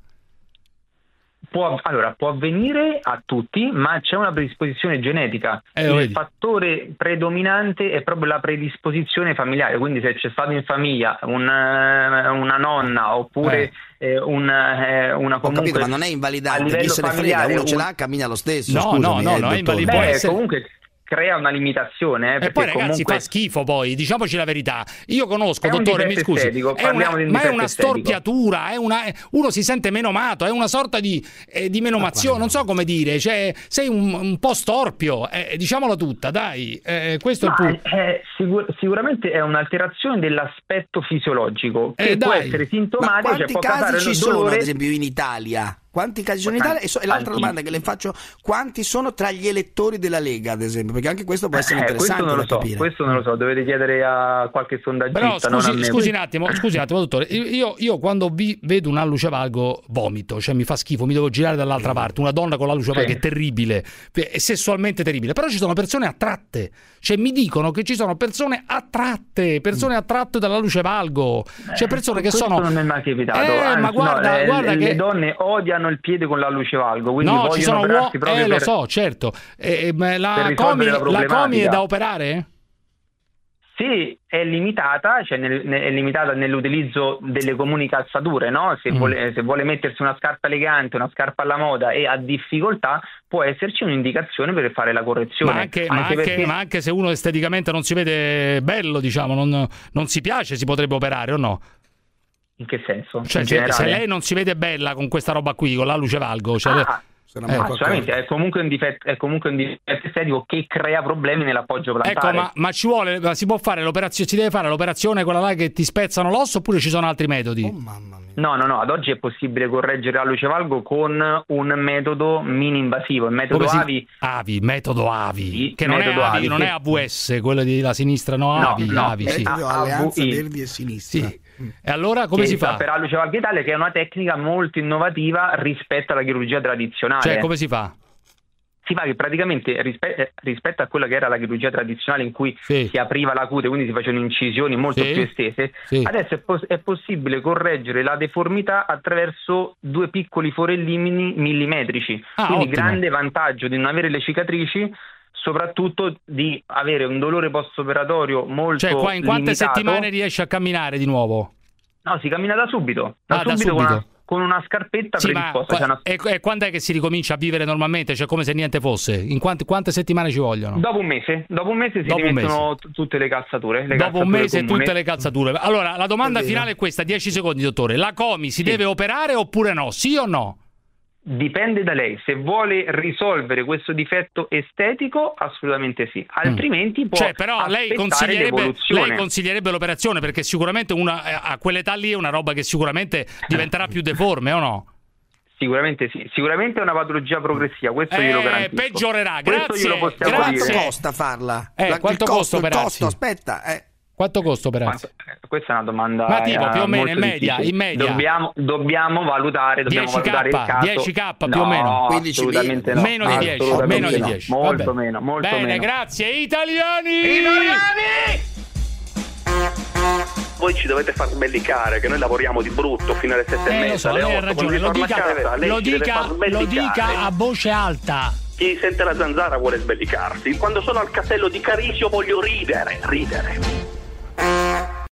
Può, allora, può avvenire a tutti, ma c'è una predisposizione genetica. Eh, lo Il vedi. fattore predominante è proprio la predisposizione familiare, quindi se c'è stato in famiglia un, eh, una nonna oppure eh, un, eh, una Ho comunque capito, ma non è a invalidante, livello chi se ne frega, familiare, uno ce un- l'ha, cammina lo stesso. No, scusami, no, no, eh, no, è dottore. invalidante. Beh, essere- comunque crea una limitazione, eh, E perché poi ragazzi comunque fa schifo poi, diciamoci la verità. Io conosco, È un dottore, mi difetto scusi, estetico, è una, parliamo di un ma è difetto una estetico. storpiatura, è una, è- uno si sente menomato, è una sorta di, eh, di menomazione, non so come dire, cioè sei un, un po' storpio, eh, diciamola tutta, dai, eh, questo Ma è il punto. è sicur- sicuramente è un'alterazione dell'aspetto fisiologico che Eh, può dai. essere Ma sintomatico, quanti cioè può casi causare ci un sono, dolore. ad esempio, in Italia? Quanti casi sono in Italia? E, so- e l'altra domanda che le faccio, quanti sono tra gli elettori della Lega, ad esempio? Perché anche questo può essere Eh, questo interessante non lo da so, capire. questo non lo so, dovete chiedere a qualche sondaggista. Però non a scusi, me. scusi un attimo, scusi un attimo, dottore. Io, io quando vi vedo una luce valgo vomito, cioè mi fa schifo, mi devo girare dall'altra parte. Una donna con la luce valgo Sì. è terribile, è sessualmente terribile. Però ci sono persone attratte, cioè mi dicono che ci sono persone attratte, persone attratte dalla luce valgo, cioè persone che Questo sono. non mi è mai capitato. Eh, Anzi, ma guarda, no, le, guarda le che. donne odiano il piede con la luce valgo, quindi No, vogliono ci sono operarsi uomini, proprio eh, lo per- so, certo. Eh, ma per la risolvere Comi, la la Comi è problematica. da operare? Sì, è limitata, cioè nel, è limitata nell'utilizzo delle comuni calzature, no? Se, mm. vuole, se vuole mettersi una scarpa elegante, una scarpa alla moda e ha difficoltà, può esserci un'indicazione per fare la correzione. Ma anche, anche, ma anche, perché... ma anche se uno esteticamente non si vede bello, diciamo, non, non si piace, si potrebbe operare o no? In che senso? Cioè, In se, se lei non si vede bella con questa roba qui, con la luce valgo, cioè ah, Eh, assolutamente, è comunque un difetto, è comunque un difetto estetico che crea problemi nell'appoggio plantare. Ecco, ma, ma ci vuole, ma si può fare l'operazione, si deve fare l'operazione quella là che ti spezzano l'osso, oppure ci sono altri metodi? Oh, mamma mia. No, no, no, ad oggi è possibile correggere la luce valgo con un metodo mini invasivo, il metodo si... AVI. AVI, metodo AVI, sì, che non è AVI, AVI, non sì. è A V S, quello di la sinistra, no, no AVI, no, AVI, sì. Alleanza Verdi e Sinistra. Sì. E allora come che si fa? Per la luce valghetale, che è una tecnica molto innovativa rispetto alla chirurgia tradizionale. Cioè, come si fa? Si fa che praticamente rispe- rispetto a quella che era la chirurgia tradizionale in cui sì. si apriva la cute, quindi si facevano incisioni molto sì. più estese, sì. adesso è, pos- è possibile correggere la deformità attraverso due piccoli forellini millimetrici, ah, quindi ottimo. Grande vantaggio di non avere le cicatrici, soprattutto di avere un dolore post-operatorio molto Cioè, qua in quante limitato. settimane riesci a camminare di nuovo? No, si cammina da subito, da ah, subito, da subito. Con, una, con una scarpetta sì, predisposta. Ma, cioè una... e, e quando è che si ricomincia a vivere normalmente? Cioè come se niente fosse? In quante, quante settimane ci vogliono? Dopo un mese, dopo un mese si dopo rimettono t- tutte le calzature. Le dopo calzature un mese comuni. tutte le calzature. Allora, la domanda è finale è questa, dieci secondi, dottore. La Comi si sì. deve operare oppure no? Sì o no? Dipende da lei, se vuole risolvere questo difetto estetico assolutamente sì, altrimenti mm. può cioè però lei consiglierebbe, lei consiglierebbe l'operazione, perché sicuramente una, a quell'età lì è una roba che sicuramente diventerà più deforme o no? Sicuramente sì, sicuramente è una patologia progressiva, questo eh, glielo garantisco. Peggiorerà, grazie. Questo glielo possiamo quanto dire. costa farla? Eh, La, quanto il costa costo, il operarsi? costo, aspetta, eh. Quanto costa operarsi? Quanto, questa è una domanda. Ma tipo più o meno in media, difficile. in media. Dobbiamo, dobbiamo valutare, dobbiamo dieci valutare il caso. dieci K più no, o meno. Assolutamente no. Meno di dieci, meno di dieci. Molto Vabbè. meno, molto Bene, meno. grazie italiani. Italiani! Voi ci dovete far sbellicare che noi lavoriamo di brutto fino alle sette eh, e mezza, so, alle lei ha otto, ragione, lo dica, casa, lei lo, ci deve dica, far lo dica a voce alta. Chi sente la zanzara vuole sbellicarsi. Quando sono al castello di Carisio voglio ridere, ridere.